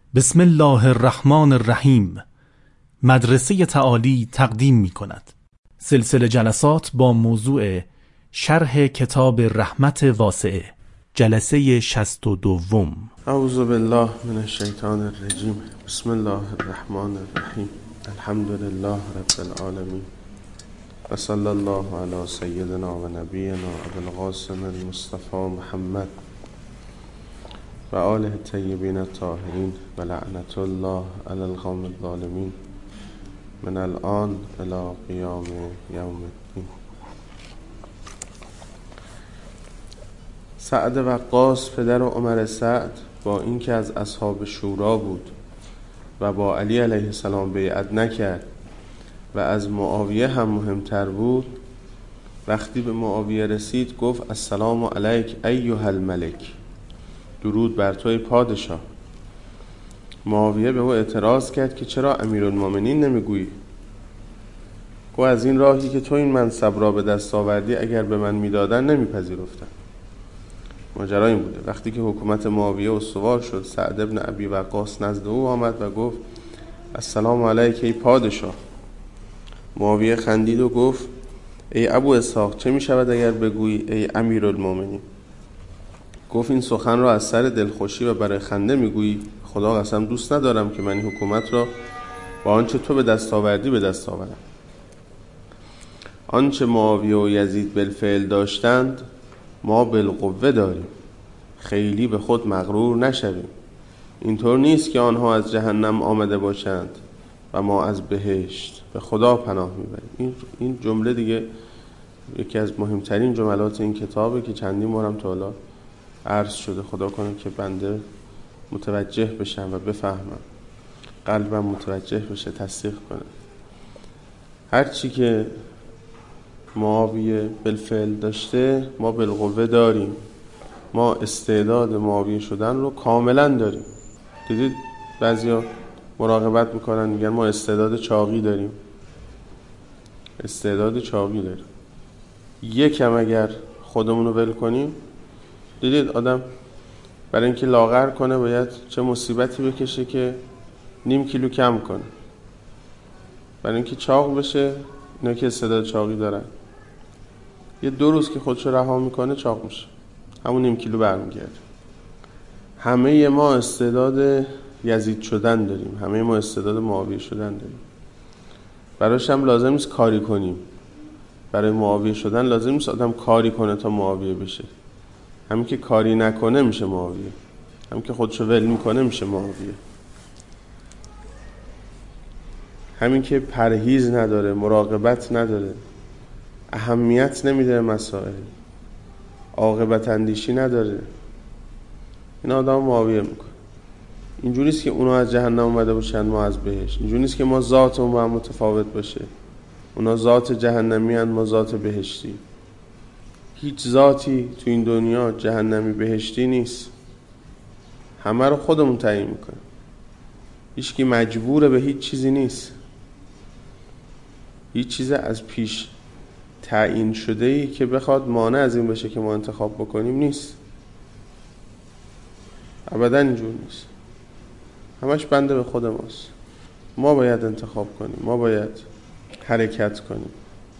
بسم الله الرحمن الرحیم. مدرسه تعالی تقدیم می کند سلسله جلسات با موضوع شرح کتاب رحمت واسعه، جلسه 62. اعوذ بالله من الشیطان الرجیم. بسم الله الرحمن الرحیم. الحمد لله رب العالمین و صلی الله علی سیدنا و نبینا ابی القاسم المصطفى محمد و آله الطیبین الطاهرین و لعنت الله علی القوم الظالمین من الان الی قیام یوم الدین. سعد وقاص پدر عمر سعد با اینکه از اصحاب شورا بود و با علی علیه السلام بیعت نکرد و از معاویه هم مهمتر بود، وقتی به معاویه رسید گفت السلام علیک ایها الملک، درود بر توی پادشاه. معاویه به او اعتراض کرد که چرا امیرالمومنین نمیگویی؟ گفت از این راهی که تو این منصب را به دست آوردی اگر به من میدادن نمیپذیرفتم. ماجرا این بوده. وقتی که حکومت معاویه استوار شد، سعد ابن ابی وقاص نزد او آمد و گفت السلام علیک ای پادشاه. معاویه خندید و گفت ای ابو اسحاق، چه می شود اگر بگویی ای امیرالمومنین؟ گفت این سخن را از سر دلخوشی و برای خنده میگویی؟ خدا قسم دوست ندارم که من این حکومت را با آنچه تو به دست آوردی به دست آورم. آنچه معاویه و یزید بالفعل داشتند ما بالقوه داریم، خیلی به خود مغرور نشویم. اینطور نیست که آنها از جهنم آمده باشند و ما از بهشت. به خدا پناه میبریم. این جمله دیگه یکی از مهمترین جملات این کتابه که چندین بارم تا حالا عرض شده. خدا کنه که بنده متوجه بشم و بفهمم، قلبم متوجه بشه، تصدیق کنه. هرچی که معاویه بالفعل داشته ما بالقوه داریم. ما استعداد معاویه شدن رو کاملا داریم. دیدید بعضیا مراقبت میکنن میگن ما استعداد چاقی داریم. استعداد چاقی داریم. یکم اگر خودمون رو ول کنیم، دیدید آدم برای اینکه لاغر کنه باید چه مصیبتی بکشه که نیم کیلو کم کنه. برای اینکه چاق بشه، اینا که استعداد چاقی دارن، یه 2 روز که خودشو رها میکنه چاق میشه، همون نیم کیلو برمیگرده. همه ما استعداد یزید شدن داریم، همه ما استعداد معاویه شدن داریم. براش هم لازم نیست کاری کنیم. برای معاویه شدن لازم نیست آدم کاری کنه تا معاویه بشه. همین که کاری نکنه میشه معاویه، همین که خودشو ول میکنه میشه معاویه. همین که پرهیز نداره، مراقبت نداره، اهمیت نمیده مسائل، عاقبت اندیشی نداره، این آدم معاویه میکنه. اینجوری نیست که اونا از جهنم اومده باشن ما از بهشت. اینجوری نیست که ما ذاتمون با هم متفاوت باشه. اونا ذات جهنمی هن، ما ذات بهشتی. هیچ ذاتی تو این دنیا جهنمی بهشتی نیست. همه رو خودمون تعیین میکنه. هیچکی مجبور به هیچ چیزی نیست. هیچ چیز از پیش تعیین شده ای که بخواد مانع از این بشه که ما انتخاب بکنیم نیست. ابدا اینجور نیست. همش بنده به خود ماست. ما باید انتخاب کنیم، ما باید حرکت کنیم.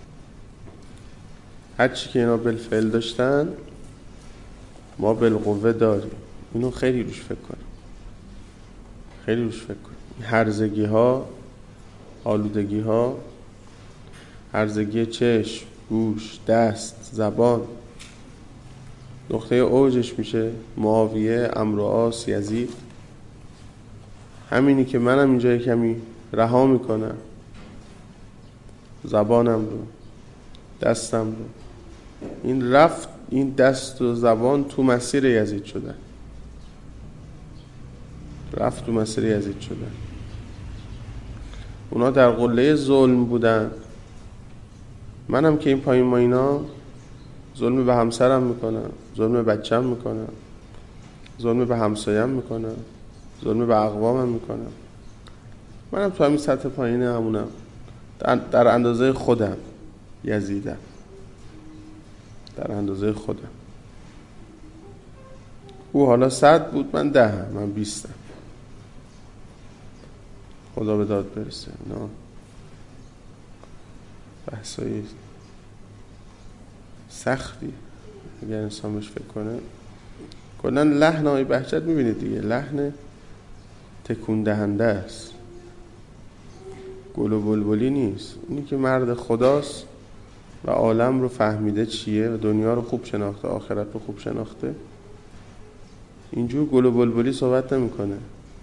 هرچی که اینا بالفعل داشتن ما بالقوه داریم. اینو خیلی روش فکر کنیم، خیلی روش فکر کنیم. هرزگی ها، آلودگی ها، هرزگی چشم، گوش، دست، زبان، نقطه اوجش میشه معاویه، عمرو و عاص، یزید. همینی که منم اینجا کمی رها میکنم، زبانم رو، دستم رو. این رفت، این دست و زبان تو مسیر یزید شدن، رفت تو مسیر یزید شدن. اونا در قله ظلم بودن. منم که این پایین ما اینا ظلم به همسرم میکنم، ظلم به بچم میکنم، ظلم به همسایم میکنم، ظلم به اقوامم میکنم. منم تو همین سطح پایین همونم، در اندازه خودم یزیدم، در اندازه خودم. او حالا 100 بود، من 10، من 20م. خدا به داد برسه. نه بحثایی سختی اگر انسان بهش فکر کنه. کلا لحن آقای بهجت میبینید دیگه، لحن تکون دهنده است، گل و بلبلی نیست. اینی که مرد خداست و عالم رو فهمیده چیه و دنیا رو خوب شناخته، آخرت رو خوب شناخته، اینجور گل و بلبلی صحبت نمیکنه.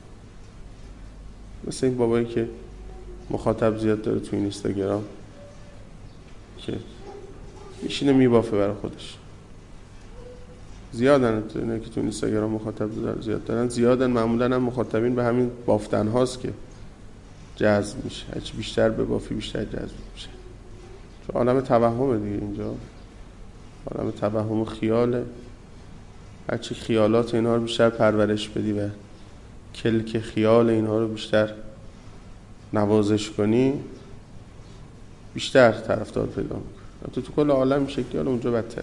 مثل این بابایی که مخاطب زیاد داره تو اینستاگرام که میشینه میبافه برای خودش. زیادن که تو اینستاگرام مخاطب زیاد دارن، زیادن. معمولا هم مخاطبین به همین بافتن هاست که جذب میشه. هرچی بیشتر ببافی بیشتر جذب میشه. چون عالم توهمه دیگه اینجا، عالم توهم و خیاله. هرچی خیالات اینها رو بیشتر پرورش بدی و کلک خیال اینها رو بیشتر نوازش کنی، بیشتر طرفدار پیدا میکنی. تو کل عالم میشه که حالا اونجا بدتر.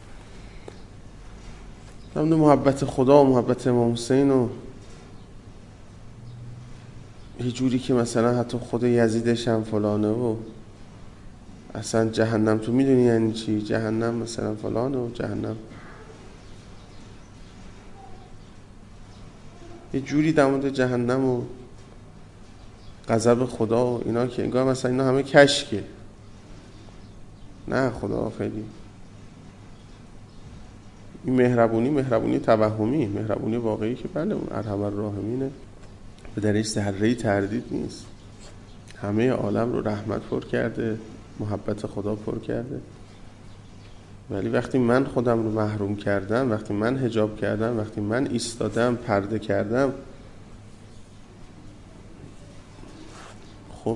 نمونه محبت خدا و محبت امام حسین و یه جوری که مثلا حتی خود یزیدش هم فلانه و اصلا جهنم تو میدونی یعنی چی؟ جهنم مثلا فلانه و جهنم یه جوری در مورد جهنم و غضب خدا و اینا که انگار مثلا اینا همه کشکه. نه خدا خیلی این مهربونی توهمی، مهربونی واقعی که بله اون ارحم الراحمینه، به درش ذره‌ای تردید نیست. همه عالم رو رحمت پر کرده، محبت خدا پر کرده. ولی وقتی من خودم رو محروم کردم، وقتی من حجاب کردم، وقتی من ایستادم پرده کردم، خب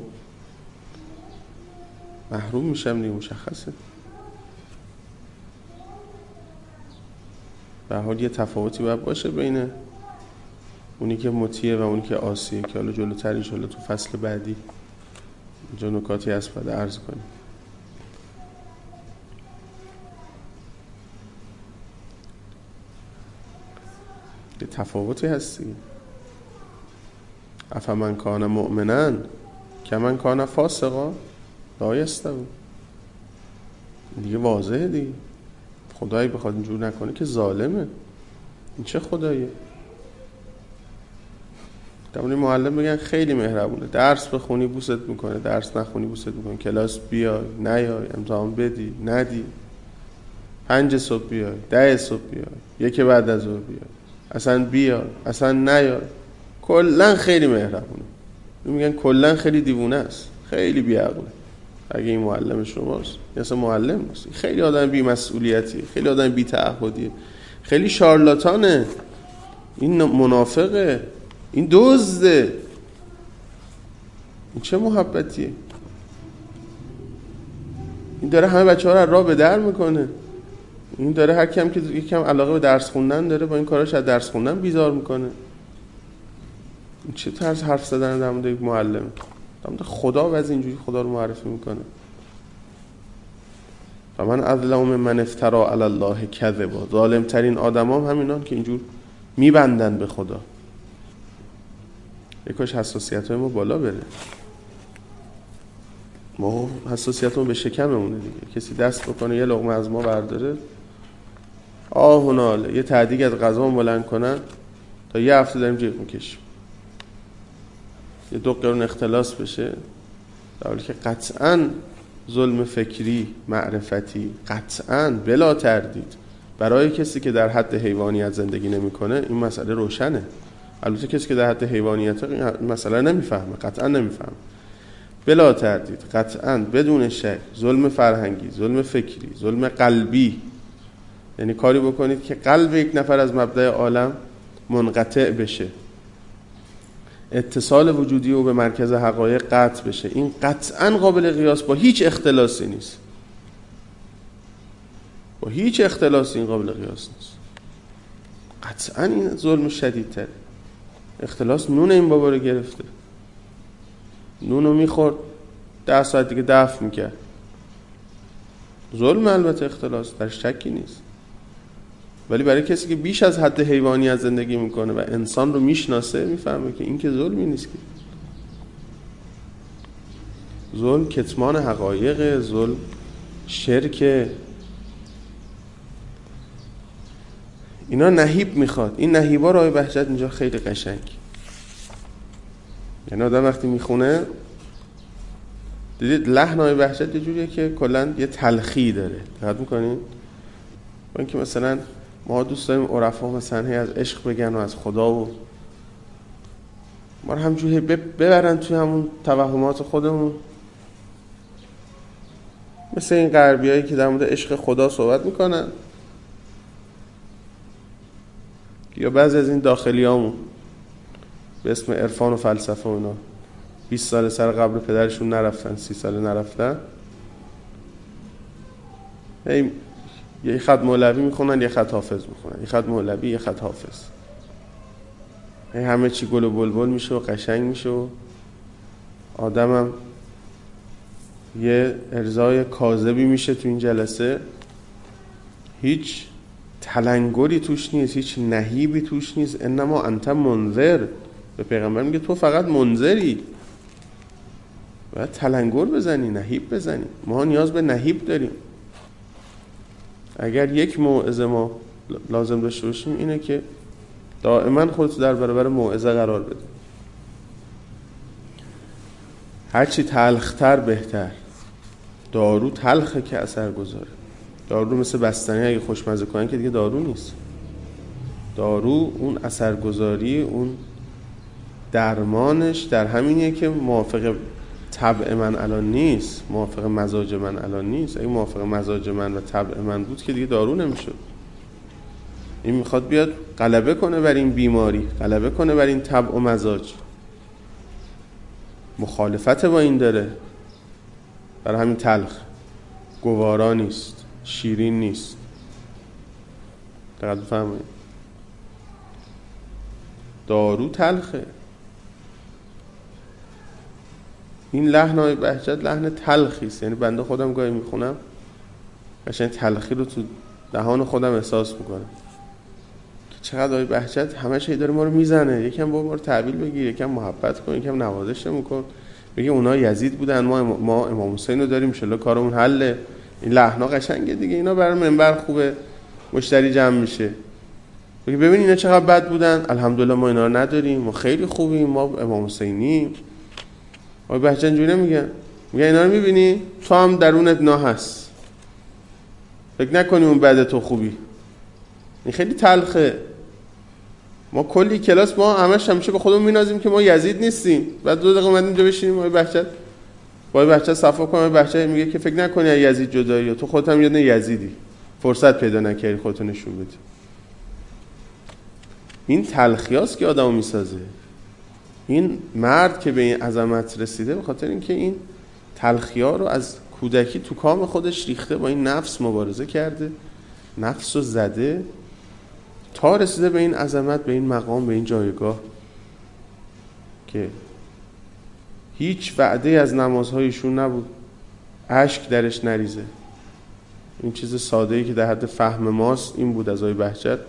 محروم میشم دیگه، مشخصه. به حال یه تفاوتی باید باشه بین اونی که مطیعه و اونی که عاصیه که حالا جلوتر انشالله تو فصل بعدی اینجا نکاتی هست باید عرض کنیم. یه تفاوتی هست دیگه. افمن کان مؤمنا کمن کان فاسقا لا یستوون. دیگه واضحه دیگه. خدایی بخواد اینجور نکنه که ظالمه. این چه خداییه؟ دمونی معلم بگن خیلی مهربونه، درس بخونی بوست میکنه، درس نخونی بوست میکنه، کلاس بیای نیای، امتحان بدی ندی، 5 صبح بیای 10 صبح بیای، 1 بعد از ظهر بیای، اصلا بیای اصلا نیای، کلا خیلی مهربونه. میگن کلا خیلی دیوونه است، خیلی بیعقله. اگه این معلم شماست یا اصلا معلم نیست، خیلی آدم بی مسئولیتیه، خیلی آدم بی تعهدیه، خیلی شارلاتانه، این منافقه، این دزده. این چه محبتیه؟ این داره همه بچه‌ها رو راه به در میکنه. این داره هر کیم که یکم علاقه به درس خوندن داره با این کاراش از درس خوندن بیزار میکنه. این چه طرز حرف زدن در مورد یک معلم؟ در مورد خدا و از اینجوری خدا رو معرفی میکنه. فمن اظلم ممن افتری علی الله کذبا. ظالم ترین آدمام همینان که اینجور میبندن به خدا. یکاش حساسیت‌های ما بالا بره. ما حساسیتمون به شکممونه دیگه. کسی دست بکنه یه لقمه از ما برداره، آه و ناله، یه تعدیگ از غذا بلند کنن، تا یه هفته داریم جیغ میکشیم. یه 2 قرون اختلاس بشه، در حالی که قطعاً ظلم فکری، معرفتی، قطعاً بلا تردید برای کسی که در حد حیوانیت زندگی نمی‌کنه این مسئله روشنه. البته کسی که در حد حیوانیت این مسئله نمیفهمه، قطعاً نمیفهمه. بلا تردید، قطعاً، بدون شک، ظلم فرهنگی، ظلم فکری، ظلم قلبی، یعنی کاری بکنید که قلب یک نفر از مبدأ عالم منقطع بشه، اتصال وجودی او به مرکز حقایق قطع بشه، این قطعاً قابل قیاس با هیچ اختلاسی نیست. با هیچ اختلاسی این قابل قیاس نیست. قطعاً این ظلم شدیدتره. اختلاس نون این بابا رو گرفته، نونو میخورد 10 ساعت دیگه دفع میکرد. ظلم البته اختلاس، در شکی نیست، ولی برای کسی که بیش از حد حیوانیت زندگی میکنه و انسان رو میشناسه میفهمه که این که ظلمی نیست که. ظلم کتمان حقایق، ظلم شرک، اینا نهیب میخواد. این نهیبا رو آقای بهجت اینجا خیلی قشنگ، یعنی آدم وقتی میخونه دیدید لحن آقای بهجت یه جوریه که کلا یه تلخی داره. دقت میکنین؟ با اینکه مثلا ما دوست داریم عرفا مثلا از عشق بگن و از خدا و ما رو همجوری ببرن توی همون توهمات خودمون، مثل این غربیایی که در مورد عشق خدا صحبت میکنن، یا بعضی از این داخلیامون به اسم عرفان و فلسفه و اینا 20 سال سر قبر پدرشون نرفتن، 30 سال نرفتن، یه خط مولوی میخونن یه خط حافظ میخونن، یه خط مولوی یه خط حافظ، همه چی گل و بلبل میشه و قشنگ میشه و آدمم یه ارضای کاذبی میشه تو این جلسه، هیچ تلنگری توش نیست، هیچ نهیبی توش نیست. انما انت منذر، به پیغمبر میگه تو فقط منذری، باید تلنگر بزنی، نهیب بزنی. ما نیاز به نهیب داریم. اگر یک موعظه ما لازم داشته باشیم اینه که دائما خودت در برابر موعظه قرار بده، هرچی تلختر بهتر. دارو تلخه که اثر گذاره. دارو مثل بستنی اگه خوشمزه کنن که دیگه دارو نیست. دارو اون اثرگذاری، اون درمانش در همینیه که موافق طبع من الان نیست، موافق مزاج من الان نیست. اگه موافق مزاج من و طبع من بود که دیگه دارو نمیشد. این میخواد بیاد غلبه کنه بر این بیماری، غلبه کنه بر این طبع و مزاج، مخالفت با این داره، برای همین تلخ، گوارا نیست، شیرین نیست. دقیق بفهمید، دارو تلخه. این لحن بهجت لحن تلخیست، یعنی بنده خودم گاهی میخونم قشنگ تلخی رو تو دهان خودم احساس میکنم که چقدر آقای بهجت همش داره ما رو میزنه. یکم با ما رو تحویل بگیر، یکم محبت کن، یکم نوازشمون کن، بگه اونا یزید بودن، ما امام حسین رو داریم، ان شاءالله کارمون حله. این لحنا قشنگه دیگه، اینا برای منبر خوبه، مشتری جمع میشه. بگه ببین اینا چقدر بد بودن، الحمدلله ما اینا رو نداریم، ما خیلی خوبیم، ما امام حسینیم. آقای بهجت اینجوری میگه اینا رو میبینی تو هم درونت نا هست، فکر نکنی اون بعد تو خوبی. این خیلی تلخه. ما کلی کلاس ما همش همیشه به خودمون مینازیم که ما یزید نیستیم، بعد 2 دقیقه اومدیم اینجا بشینیم آقای بهجت صفا کنه. آقای بهجت میگه که فکر نکنی از یزید جدایی، تو خودت هم یه یزیدی، فرصت پیدا نکردی خودت نشون بدی. این تلخیاست که آدمو میسازه. این مرد که به این عظمت رسیده به خاطر اینکه این تلخی‌ها رو از کودکی تو کام خودش ریخته، با این نفس مبارزه کرده، نفس رو زده تا رسیده به این عظمت، به این مقام، به این جایگاه که هیچ وعده از نمازهایشون نبود اشک درش نریزه. این چیز ساده‌ای که در حد فهم ماست این بود از آقای بهجت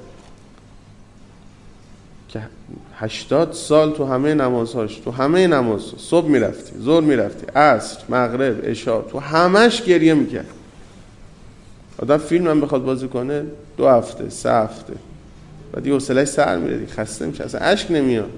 که 80 سال تو همه نمازهاش، تو همه نماز، صبح میرفتی، ظهر میرفتی، عصر، مغرب، عشاء، تو همش گریه میکرد. آدم فیلم هم بخواد بازی کنه 2 هفته 3 هفته بعد یه حوصله‌اش سر میره، خسته میشه، اصلا اشک نمیاد.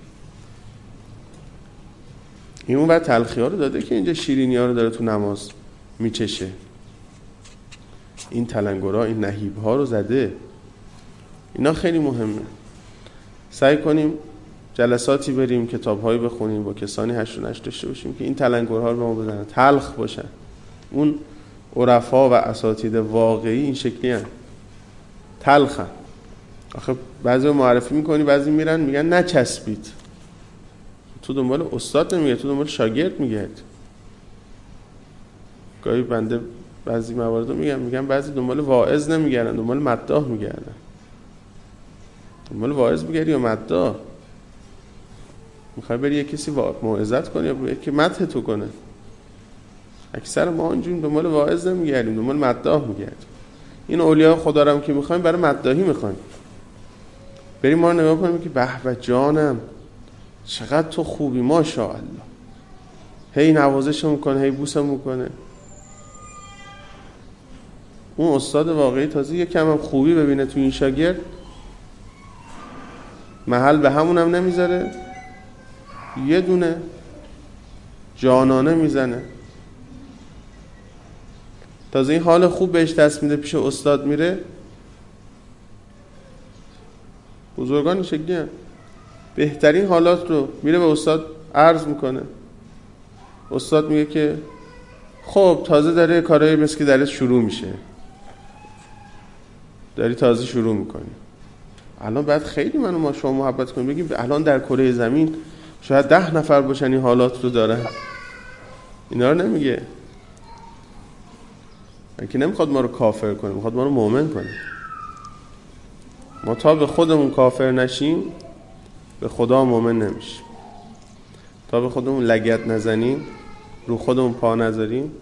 این اون بعد تلخی‌ها رو داده که اینجا شیرینی‌ها رو داره تو نماز میچشه. این تلنگرها، این نهیب‌ها رو زده. اینا خیلی مهمه. سعی کنیم جلساتی بریم، کتاب‌هایی بخونیم، با کسانی هشت و نشت داشته باشیم که این تلنگرها رو به ما بزنن، تلخ باشن. اون عرفا و اساتید واقعی این شکلی هستن، تلخن. آخه بعضی رو معرفی میکنی، بعضی میرن میگن نچسبید. تو دنبال استاد نمیگه، تو دنبال شاگرد میگرد. گاهی بنده بعضی موارد رو میگم بعضی دنبال واعظ نمیگردن، دنبال مداح میگردن. دنبال واعظ میگردی یا مداح؟ میخوای بری یه کسی موعظت کنی یا یکی مدح تو کنه؟ اکثر ما اونجوری دنبال واعظ نمیگردیم، دنبال مداح میگردیم. این اولیاء خدا رو هم که میخوایم برای مداحی میخوایم، بریم ما رو نگاه کنیم که به به جانم چقدر تو خوبی، ماشاءالله. هی نوازش میکنه، هی بوسم میکنه. اون استاد واقعی تازه یکم هم خوبی ببینه تو این شاگرد، محل به همونم نمیذاره، یه دونه جانانه میزنه. تازه این حال خوب بهش دست میده، پیش استاد میره. بزرگان این شکلی هست. بهترین حالات رو میره به استاد عرض میکنه. استاد میگه که خب تازه داره کارهای مثل که درست شروع میشه، داری تازه شروع میکنی. الان بعد خیلی من و ما شما محبت کنیم، بگیم الان در کره زمین شاید 10 نفر باشن این حالات رو دارن. اینا رو نمیگه، که نمیخواد ما رو کافر کنه، میخواد ما رو مؤمن کنه. ما تا به خودمون کافر نشیم به خدا مؤمن نمیشیم. تا به خودمون لگد نزنیم، رو خودمون پا نذاریم،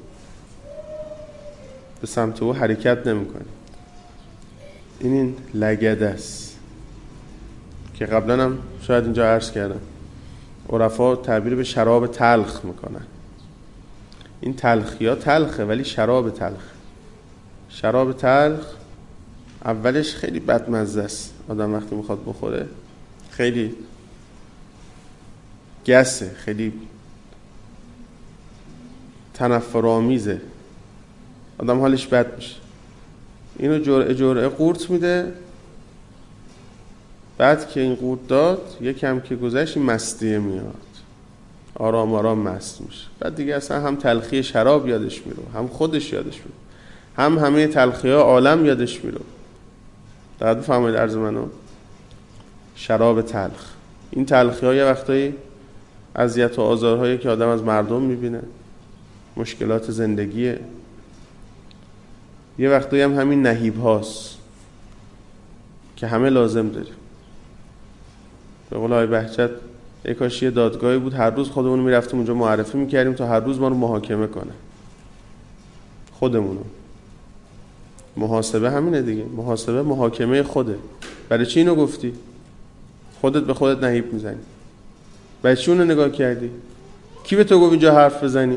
به سمت او حرکت نمیکنیم. این لگد است که قبلا هم شاید اینجا عرض کردم. عرفا تعبیر به شراب تلخ میکنن. این تلخی ها تلخه، ولی شراب تلخ. شراب تلخ اولش خیلی بدمزه است، آدم وقتی میخواد بخوره خیلی گسه، خیلی تنفرآمیزه، آدم حالش بد میشه. اینو جرعه جرعه قورت میده. بعد که این قورت داد یکم که گذشت مستی میاد، آرام آرام مست میشه. بعد دیگه اصلا هم تلخی شراب یادش میره، هم خودش یادش میره، هم همه تلخی ها عالم یادش میره. دقیق بفرمایید عرض منو. شراب تلخ، این تلخی ها یه وقتایی اذیت و آزارهایی که آدم از مردم میبینه، مشکلات زندگیه. یه وقتایی هم همین نهیب هاست که همه لازم داریم. به قول آقای بهجت یک کاش یه دادگاهی بود هر روز خودمون میرفتیم اونجا معرفی میکردیم تا هر روز ما رو محاکمه کنه. خودمونو محاسبه همینه دیگه. محاسبه محاکمه خوده. برای چی اینو گفتی؟ خودت به خودت نهیب میزنی. برای چی اونو نگاه کردی؟ کی به تو گفت اینجا حرف بزنی؟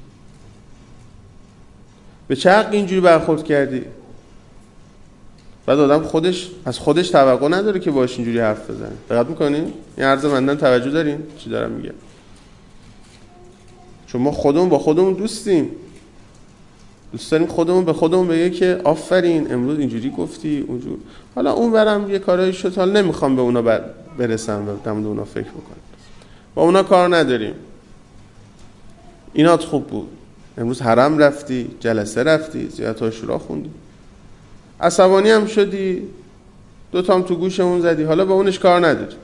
به چه حق اینجوری برخورد کردی؟ بعد آدم خودش از خودش توقع نداره که باش اینجوری حرف بزنه. دقت میکنین؟ این عرض مندن توجه دارین چی دارم میگم؟ چون ما خودمون با خودمون دوستیم، دوست داریم خودمون به خودمون بگه که آفرین امروز اینجوری گفتی اونجور. حالا اون برم یه کارایی شد، حالا نمیخوام به اونا برسم و دم اونا فکر بکنم، با اونا کار نداریم. اینات خوب بود، امروز حرم رفتی، جلسه رفتی، زیارت عاشورا خوندی، عصبانی هم شدی، 2 تام تو گوشمون زدی، حالا با اونش کار نداری.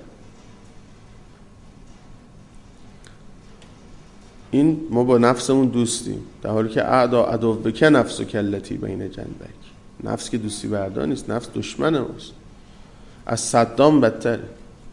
این ما با نفسمون دوستیم، در حالی که اعدا عدو بک نفس و کلتی بین جنبک. نفس که دوستی بردار نیست، نفس دشمن ماست، از صدام بدتره.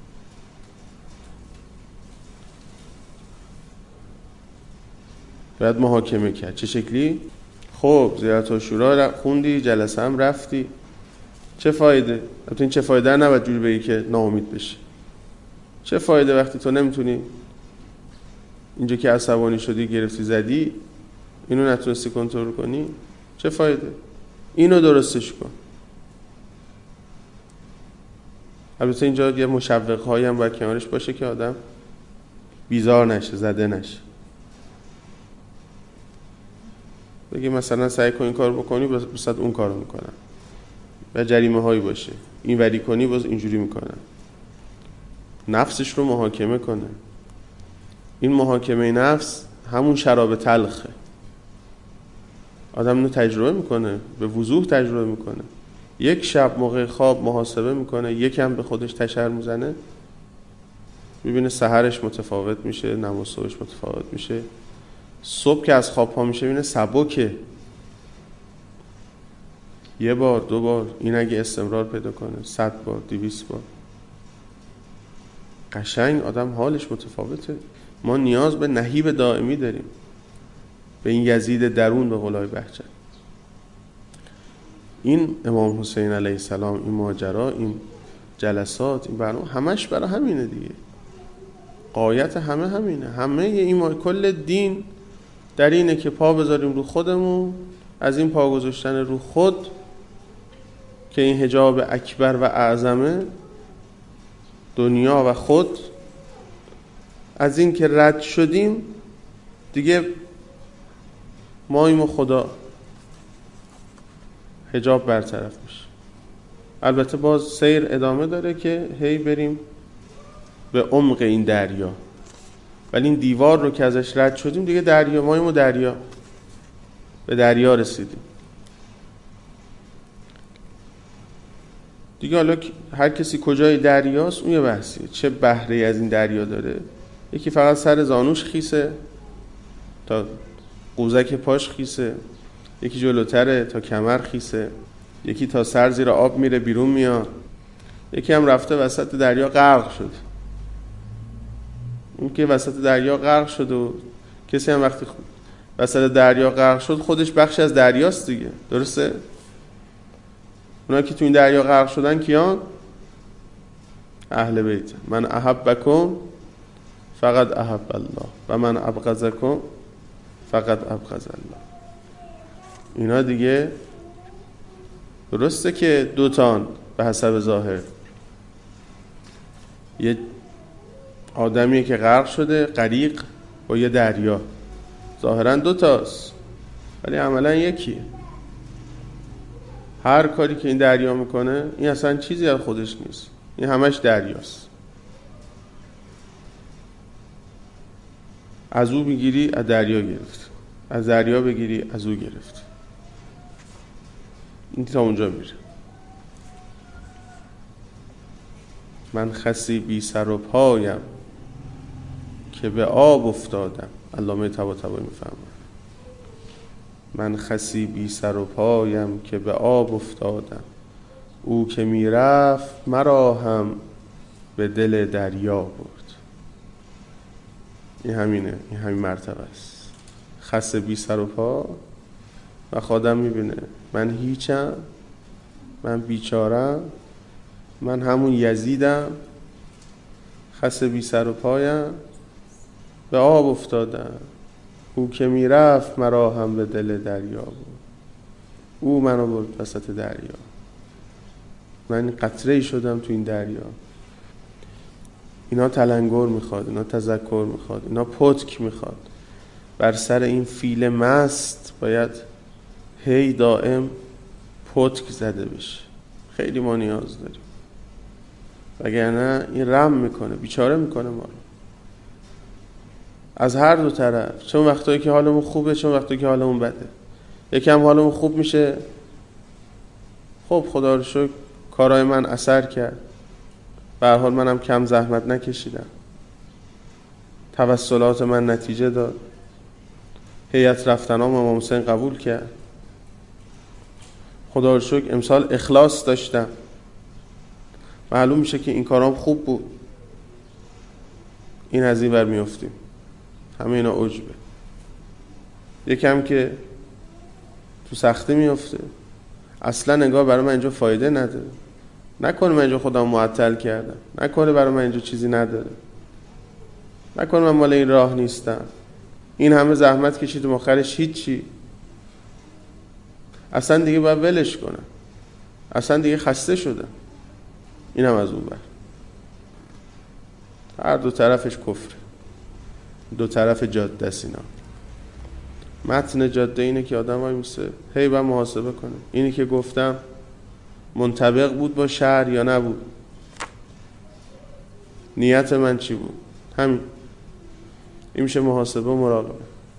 باید محاکمه کرد. چه شکلی؟ خب زیارت عاشورا خوندی، جلسه هم رفتی، چه فایده؟ البته این چه فایده نباید جوری بگی که ناامید بشی. چه فایده وقتی تو نمیتونی اینجا که عصبانی شدی گرفتی زدی اینو نتونستی کنترل کنی؟ چه فایده؟ اینو درستش کن. البته اینجا یه مشوق‌هایی هم باید کنارش باشه که آدم بیزار نشه، زده نشه. بگی مثلا سعی کن این کار بکنی، بس اون کارو میکنن و جریمه هایی باشه، این وری کنی باز اینجوری میکنن. نفسش رو محاکمه کنه. این محاکمه نفس همون شراب تلخه. آدم اینو تجربه میکنه، به وضوح تجربه میکنه. یک شب موقع خواب محاسبه میکنه، یکم به خودش تشر میزنه، میبینه سحرش متفاوت میشه، نماز صبحش متفاوت میشه. صبح که از خواب پا میشه میبینه سبکه. 1 بار 2 بار، این اگه استمرار پیدا کنه 100 بار 200 بار، قشنگ آدم حالش متفاوته. ما نیاز به نهیب دائمی داریم، به این یزید درون، به قول آقای بهجت. این امام حسین علیه السلام، این ماجرا، این جلسات، این برنامه همش برای همینه دیگه. غایت همه همینه. همه این کل دین در اینه که پا بذاریم رو خودمون، از این پا گذاشتن رو خود که این حجاب اکبر و اعظمه، دنیا و خود، از این که رد شدیم دیگه ماییم و خدا، حجاب برطرف میشه. البته باز سیر ادامه داره که هی بریم به عمق این دریا، ولی این دیوار رو که ازش رد شدیم دیگه دریا، ماییم و دریا، به دریا رسیدیم دیگه. حالا هر کسی کجای دریاست اون یه بحثیه، چه بهره‌ای از این دریا داره. یکی فقط سر زانوش خیسه تا قوزک پاش خیسه، یکی جلوتره تا کمر خیسه، یکی تا سر زیر آب میره بیرون میاد، یکی هم رفته وسط دریا غرق شد. اون که وسط دریا غرق شد و کسی هم وقتی وسط دریا غرق شد خودش بخشی از دریاست دیگه، درسته؟ اونا که تو این دریا غرق شدن کیان؟ اهل بیت. من احبکم فقط احب الله و من ابغضکم فقط ابغض الله. اینا دیگه درسته که دوتان به حسب ظاهر، یه آدمیه که غرق شده غریق با یه دریا، ظاهرا دوتاست ولی عملا یکیه. هر کاری که این دریا میکنه این اصلا چیزی از خودش نیست، این همش دریاست. از او بگیری از دریا گرفت، از دریا بگیری از او گرفت، این تا اونجا میره. من خسی بی سر و پایم که به آب افتادم. علامه طباطبایی میفهمه من خسی بی سر و پایم که به آب افتادم، او که میرفت مرا هم به دل دریا برد. این همینه، این همین مرتبه است. خس بی سر و پا و خودم میبینه من هیچم، من بیچارم، من همون یزیدم، خس بی سر و پایم به آب افتادم، او که میرفت مرا هم به دل دریا بود. او منو برد وسط دریا، من قطره‌ای شدم تو این دریا. اینا تلنگر میخواد، اینا تذکر میخواد، اینا پتک میخواد. بر سر این فیل مست باید هی دائم پتک زده بشه. خیلی ما نیاز داریم، وگرنه این رم میکنه، بیچاره میکنه ما رو از هر دو طرف. چون وقتایی که حالمون خوبه، چون وقتایی که حالمون بده. یکم حالمون خوب میشه، خب خدا رو شکر کارهای من اثر کرد، به هر حال منم کم زحمت نکشیدم، توسلات من نتیجه داد، هیئت رفتنام امام حسین قبول کرد، خدا رو شکر امسال اخلاص داشتم، معلوم میشه که این کارام خوب بود. این از این ور میافتیم، همه اینا عجبه. یکم که تو سخته میافته، اصلا نگاه برای من اینجا فایده نداره، نکنه من اینجا خودم معطل کردم، نکنه برای من اینجا چیزی نداره، نکنه من مال این راه نیستم، این همه زحمت کشیدم آخرش هیچی. اصلا دیگه باید ولش کنم، اصلا دیگه خسته شدم. اینم از اون بر. هر دو طرفش کفر، دو طرف جاده است. اینا متن جاده اینه که آدم های میسه هی باید محاسبه کنه. اینی که گفتم منطبق بود با شرع یا نبود، نیت من چی بود، همین. این میشه محاسبه و مراقبه.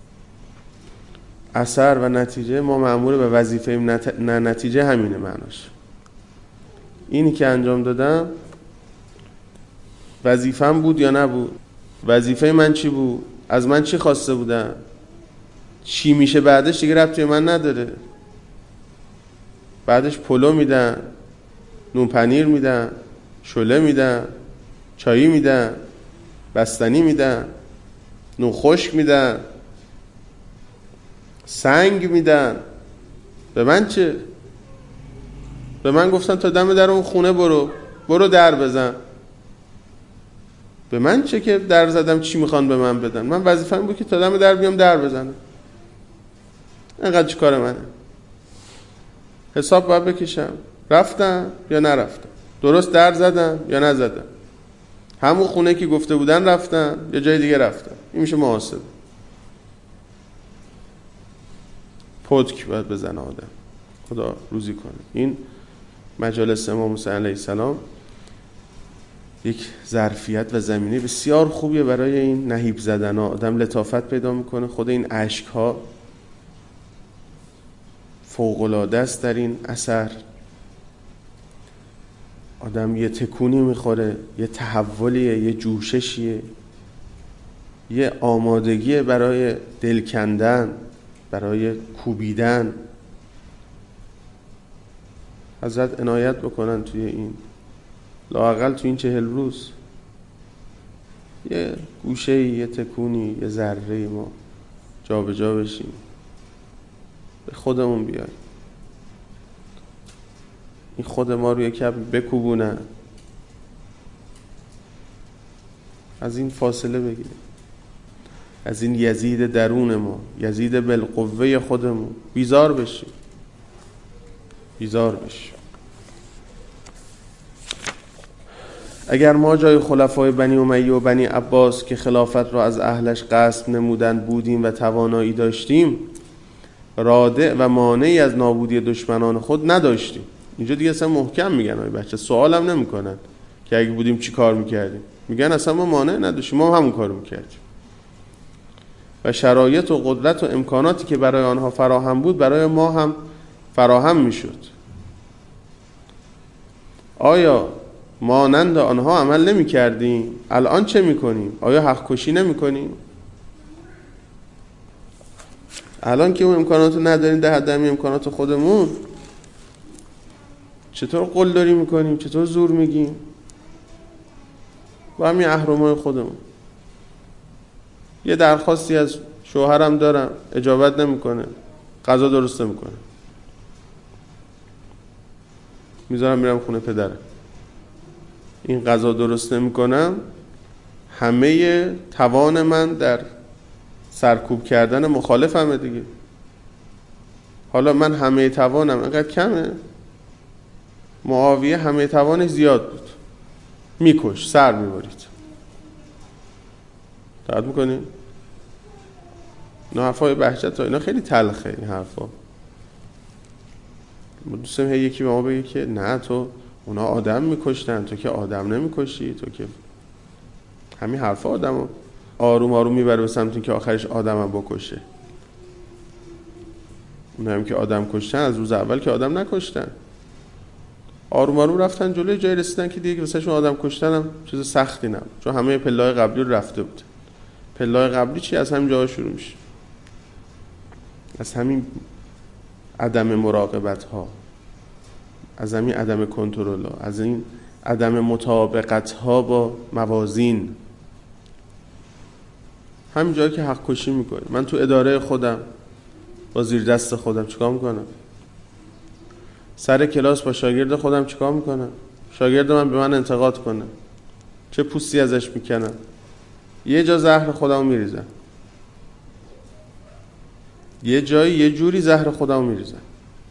اثر و نتیجه ما مأمور به وظیفه نه نتیجه همینه معناش. اینی که انجام دادم وظیفه‌م بود یا نبود، وظیفه من چی بود، از من چی خواسته بودن، چی میشه بعدش دیگه ربطی من نداره. بعدش پلو میدن، نون پنیر میدن، شله میدن، چایی میدن، بستنی میدن، نون خشک میدن، سنگ میدن. به من چه؟ به من گفتن تا دم در اون خونه برو در بزن. به من چه که در زدم چی میخوان به من بدن؟ من وظیفه‌م بود که تا دم در بیام در بزنم. اینقدر چی کار منه؟ حساب باید بکشم رفتم یا نرفتم، درست در زدم یا نزدم، همون خونه که گفته بودن رفتم یا جای دیگه رفتم. این میشه محاسبه. پتک باید بزنه آدم، خدا روزی کنه. این مجالس امام حسین علیه السلام یک ظرفیت و زمینه بسیار خوبیه برای این نهیب زدن ها. آدم لطافت پیدا میکنه. خود این اشک ها فوق‌العاده است در این اثر. آدم یه تکونی میخوره، یه تحولیه، یه جوششیه، یه آمادگی برای دل کندن، برای کوبیدن. حضرت عنایت بکنن توی این لااقل توی این 40 روز یه گوشه، یه تکونی، یه ذره ما جا به جا بشیم، به خودمون بیایم، این خود ما رو یکم بکوبونن، از این فاصله بگیریم، از این یزید درون ما، یزید بالقوه خودمون بیزار بشیم، بیزار بشیم. اگر ما جای خلفای بنی امیه و بنی عباس که خلافت را از اهلش غصب نمودن بودیم و توانایی داشتیم، رادع و مانعی از نابودی دشمنان خود نداشتیم. اینجا دیگه اصلا محکم میگن های بچه، سوال هم نمی کنن که اگه بودیم چی کار میکردیم. میگن اصلا ما مانع نداشتیم، ما همون کار میکردیم. و شرایط و قدرت و امکاناتی که برای آنها فراهم بود برای ما هم فراهم میشد. آیا مانند آنها عمل نمی کردیم؟ الان چه می کنیم؟ آیا حق کشی نمی کنیم؟ الان که اون امکاناتو نداریم، در حد امکانات خودمون، چطور قلدری می کنیم؟ چطور زور میگیم؟ با همین اهرمای خودمون. یه درخواستی از شوهرم دارم، اجابت نمی کنه، غذا درست نمی کنه، میذارم میرم خونه پدرم. این غذا درست نمی کنم، همه توان من در سرکوب کردن مخالفمه دیگه. حالا من همه توانم اینقدر کمه، معاویه همه توانش زیاد بود، میکش، سر میبرید. دقت میکنین؟ این حرفای بهجت ها، اینا خیلی تلخه این حرفا. دوست دارم یکی به ما بگه که نه تو اونا آدم میکشتن، تو که آدم نمیکشی، تو که همین حرفا آدمو آروم آروم میبره به سمت که آخرش آدمم بکشه. اونم که آدم کشتن از روز اول که آدم نکشتن، آروم آروم رفتن جلوی جای رسیدن که دیگه واسهشون آدم کشتن هم چیز سختی نبود، چون همه پله‌های قبلی رو رفته بود. پله‌های قبلی چی؟ از همین جاها شروع میشه، از همین عدم مراقبت ها، از همین عدم کنترل ها، از این عدم مطابقت ها با موازین، همین جایی که حق کشی میکنه. من تو اداره خودم با زیر دست خودم چیکار میکنم؟ سر کلاس با شاگرد خودم چیکار میکنم؟ شاگرد من به من انتقاد کنه، چه پوستی ازش میکنم؟ یه جا زهر خودمو میریزم، یه جایی یه جوری زهر خودمو میریزم.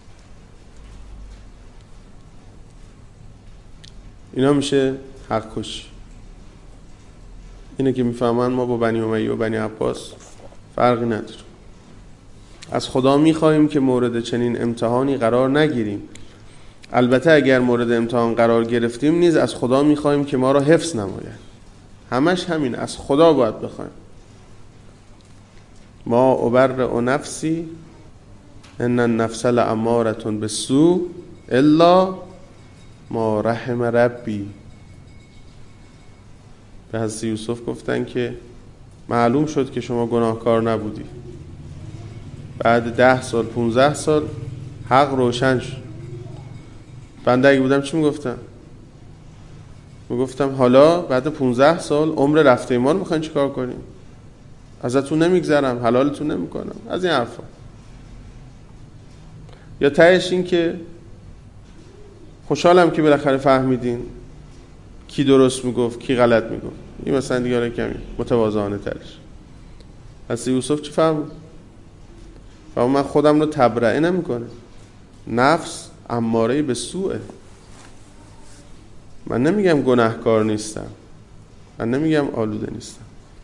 اینا میشه حق کشی. اینه که میفهمن ما با بنی امیه و بنی عباس فرقی نداره. از خدا میخواهیم که مورد چنین امتحانی قرار نگیریم. البته اگر مورد امتحان قرار گرفتیم نیز از خدا میخواهیم که ما را حفظ نماید. همش همین، از خدا باید بخوایم. ما ابرئ نفسی ان النفس لاماره بالسوء الا ما رحم ربی. به حضرت یوسف گفتن که معلوم شد که شما گناهکار نبودی. بعد 10 سال 15 سال حق روشن شد. بنده اگه بودم چی میگفتم؟ میگفتم حالا بعد 15 سال عمر رفته ما رو میخواین چی کار کنیم؟ ازتون نمیگذرم، حلالتون نمیکنم، از این حرفا. یا تهش این که خوشحالم که بالاخره فهمیدین کی درست میگفت کی غلط میگفت. این مثلا دیگه کمی متواضعانه ترش. حضرت یوسف چی فهمید؟ و من خودم رو تبرئه نمی‌کنم. نفس اماره به سوءه. من نمیگم گناهکار نیستم، من نمیگم آلوده نیستم.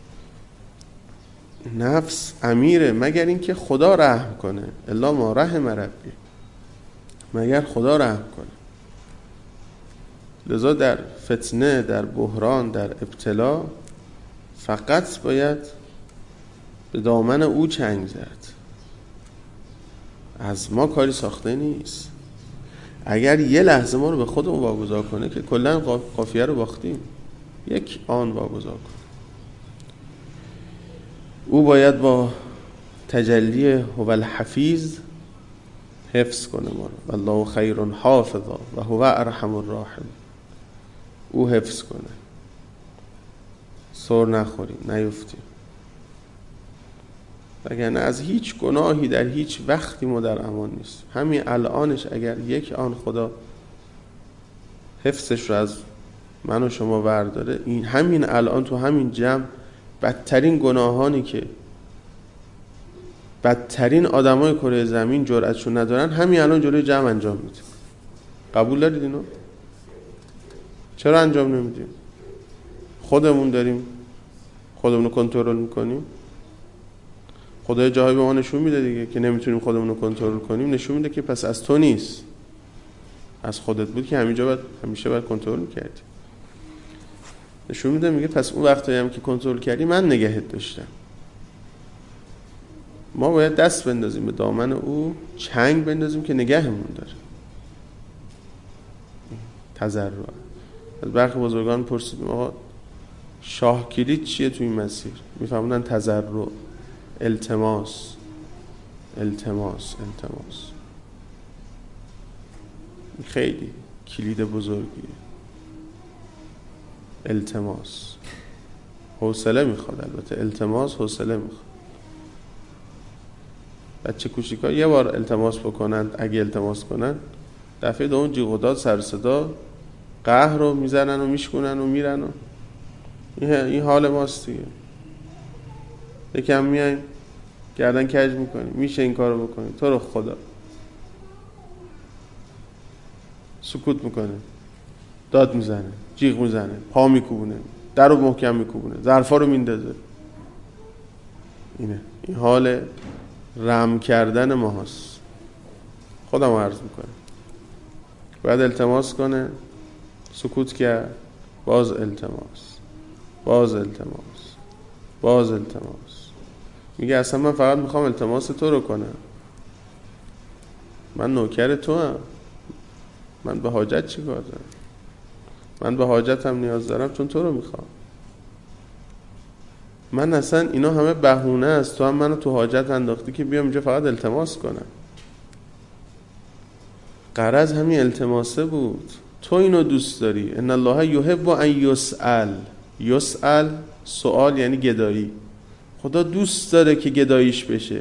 نفس امیره، مگر اینکه خدا رحم کنه. الا ما رحم ربی، مگر خدا رحم کنه. لذا در فتنه، در بحران، در ابتلا فقط باید به دامن او چنگ زد. از ما کاری ساخته نیست. اگر یه لحظه ما رو به خودمون واگذار کنه که کلا قافیه رو باختیم. یک آن واگذار کنه. او باید با تجلی هو الحفیظ حفظ کنه ما رو. والله خیر حافظا و هو ارحم الراحمین. او حفظ کنه، سر نخوریم، نیفتیم. وگرنه از هیچ گناهی در هیچ وقتی ما در امان نیست. همین الانش اگر یک آن خدا حفظش رو از من و شما برداره، این همین الان تو همین جمع بدترین گناهانی که بدترین آدمای کره زمین جرأتشون ندارن، همین الان جلوی جمع انجام میدیم. قبول دارید اینو؟ چرا انجام نمیدیم؟ خودمون داریم خودمون رو کنترل میکنیم. خدای جاهای به ما نشون میده دیگه که نمیتونیم خودمون رو کنترل کنیم. نشون میده که پس از تو نیست، از خودت بود که همیشه باید کنترل میکردی. نشون میده میگه پس اون وقتایی هم که کنترل کردی من نگهت داشتم. ما باید دست بندازیم به دامن او، چنگ بندازیم که نگهمون داره. تضرع. از برخی بزرگان پرسیدیم آقا شاه کلید چیه تو این مسیر؟ میفهمونن تضرع، التماس. خیلی کلید بزرگیه. التماس حوصله میخواد. البته التماس حوصله میخواد. بچه کوچیکا یه بار التماس بکنن، اگه التماس کنن، دفعه دوم جیغ و داد سر صدا قهر رو میزنن و میشکنن و میرن و این حال ماست دیگه. یکم میایم گردن کج میکنیم، میشه این کارو بکنیم، تو رو خدا. سکوت میکنه، داد میزنه، جیغ میزنه، پا میکوبونه، در رو محکم میکوبونه، ظرفا رو میندازه. این حال رم کردن ما هست. خودم عرض میکنم باید التماس کنه، سکوت کرد، باز التماس. میگه اصلا من فقط میخوام التماس تو رو کنم، من نوکر تو هم. من به حاجت چی کار دارم؟ من به حاجتم نیاز دارم چون تو رو میخوام. من اصلا اینا همه بهونه است. تو هم منو تو حاجت انداختی که بیام اینجا فقط التماس کنم. غرض همین التماسه بود. تو اینو دوست داری. ان الله یحب ان یسأل. سؤال یعنی گدایی. خدا دوست داره که گداییش بشه،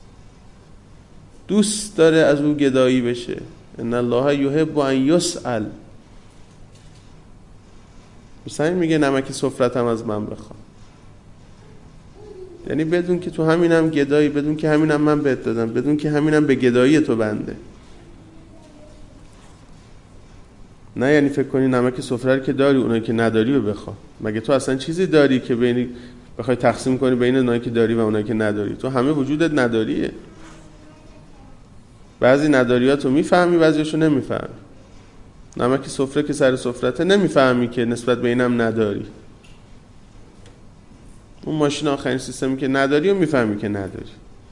دوست داره از او گدایی بشه. ان الله یحب ان یسأل. مثلا میگه نمک سفرتم از من بخواه، یعنی بدون که تو همینم گدایی، بدون که همینم من بهت دادم، بدون که همینم به گدایی تو بنده. نه یعنی فکر کنی نمک سفره رو که داری، اونایی که نداری رو بخوا. مگه تو اصلا چیزی داری که بخوای تقسیم کنی بین اونایی که داری و اونایی که نداری؟ تو همه وجودت نداریه. بعضی نداریاتو میفهمی، بعضیاشو نمیفهمی. نمک سفره که سر سفرته نمیفهمی که نسبت به اینم نداری. اون ماشین آخرین سیستمی که نداری و میفهمی که نداری.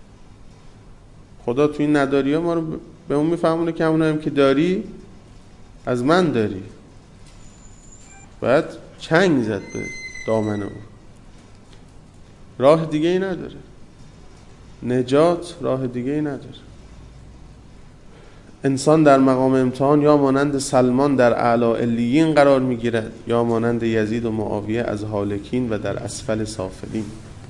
خدا تو این نداری ها ما رو به اون میفهمونه که همون هم که داری از من داری. باید چنگ زد به دامن اون. راه دیگه ای نداره. نجات راه دیگه ای نداره. انسان در مقام امتحان یا مانند سلمان در اعلی علیین قرار میگیرد یا مانند یزید و معاویه از هالکین و در اسفل سافلین.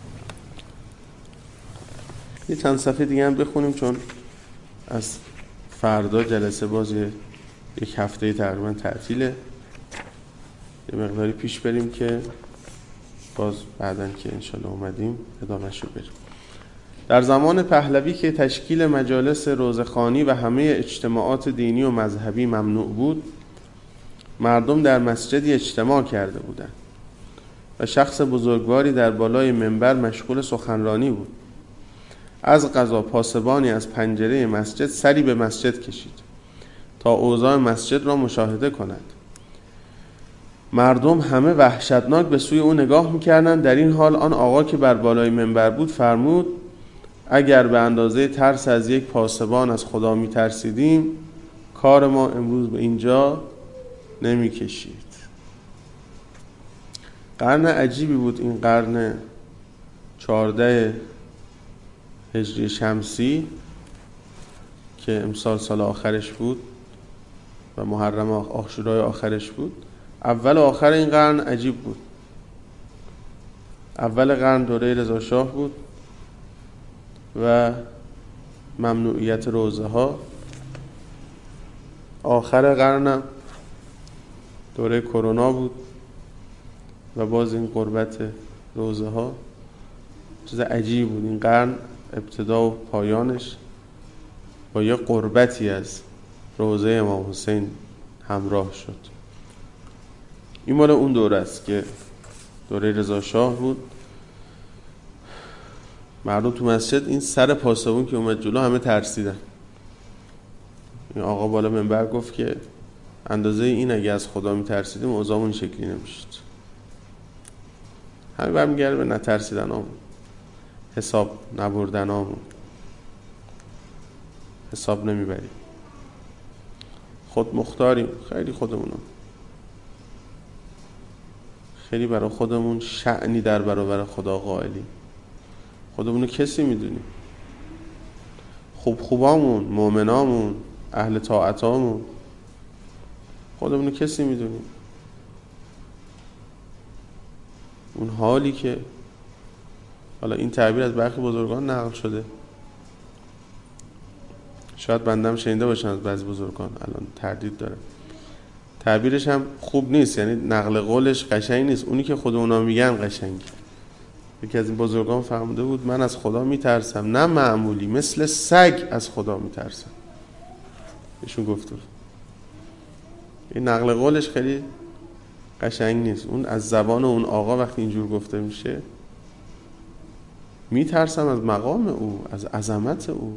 یه چند صفحه دیگه هم بخونیم چون از فردا جلسه باز یک هفته تقریبا تعطیله. یه مقداری پیش بریم که باز بعدن که انشالله اومدیم ادامه‌شو بریم. در زمان پهلوی که تشکیل مجالس روزخوانی و همه اجتماعات دینی و مذهبی ممنوع بود، مردم در مسجدی اجتماع کرده بودند و شخص بزرگواری در بالای منبر مشغول سخنرانی بود. از قضا پاسبانی از پنجره مسجد سری به مسجد کشید تا اوضاع مسجد را مشاهده کند. مردم همه وحشتناک به سوی او نگاه می‌کردند. در این حال آن آقا که بر بالای منبر بود فرمود: اگر به اندازه ترس از یک پاسبان از خدا می‌ترسیدیم، کار ما امروز به اینجا نمی‌کشید. قرن عجیبی بود این قرن 14 هجری شمسی که امسال سال آخرش بود و محرم عاشورای آخرش بود. اول و آخر این قرن عجیب بود. اول قرن دوره رضا شاه بود و ممنوعیت روزه ها. آخر قرن دوره کرونا بود و باز این قربت روزه ها. چیز عجیب بود. این قرن ابتدا و پایانش با یه قربتی از روزه امام حسین همراه شد. این مال اون دوره است که دوره رضا شاه بود. مردم تو مسجد این سر پاسبون که اومد جلو همه ترسیدن. این آقا بالا منبر گفت که اندازه این اگه از خدا میترسیدیم اوضاعمون شکلی نمیشد. همه برمیگرده به نترسیدن همون، حساب نبردن همون، حساب نمیبریم، خود مختاریم. خیلی خودمونم، خیلی برای خودمون شأنی در برابر خدا قائلیم. خودمونو کسی میدونیم، خوبامون، مؤمنامون، اهل طاعتامون، خودمونو کسی میدونیم. اون حالی که حالا این تعبیر از برخی بزرگان نقل شده، شاید بندم شنیده باشن از بعضی بزرگان، الان تردید داره، تعبیرش هم خوب نیست، یعنی نقل قولش قشنگ نیست. اونی که خود اونا میگن قشنگ. یکی از این بزرگان فهمده بود من از خدا میترسم، نه معمولی، مثل سگ از خدا میترسم. ایشون گفت این نقل قولش خیلی قشنگ نیست. اون از زبان اون آقا وقتی اینجور گفته میشه، میترسم از مقام او، از عظمت او،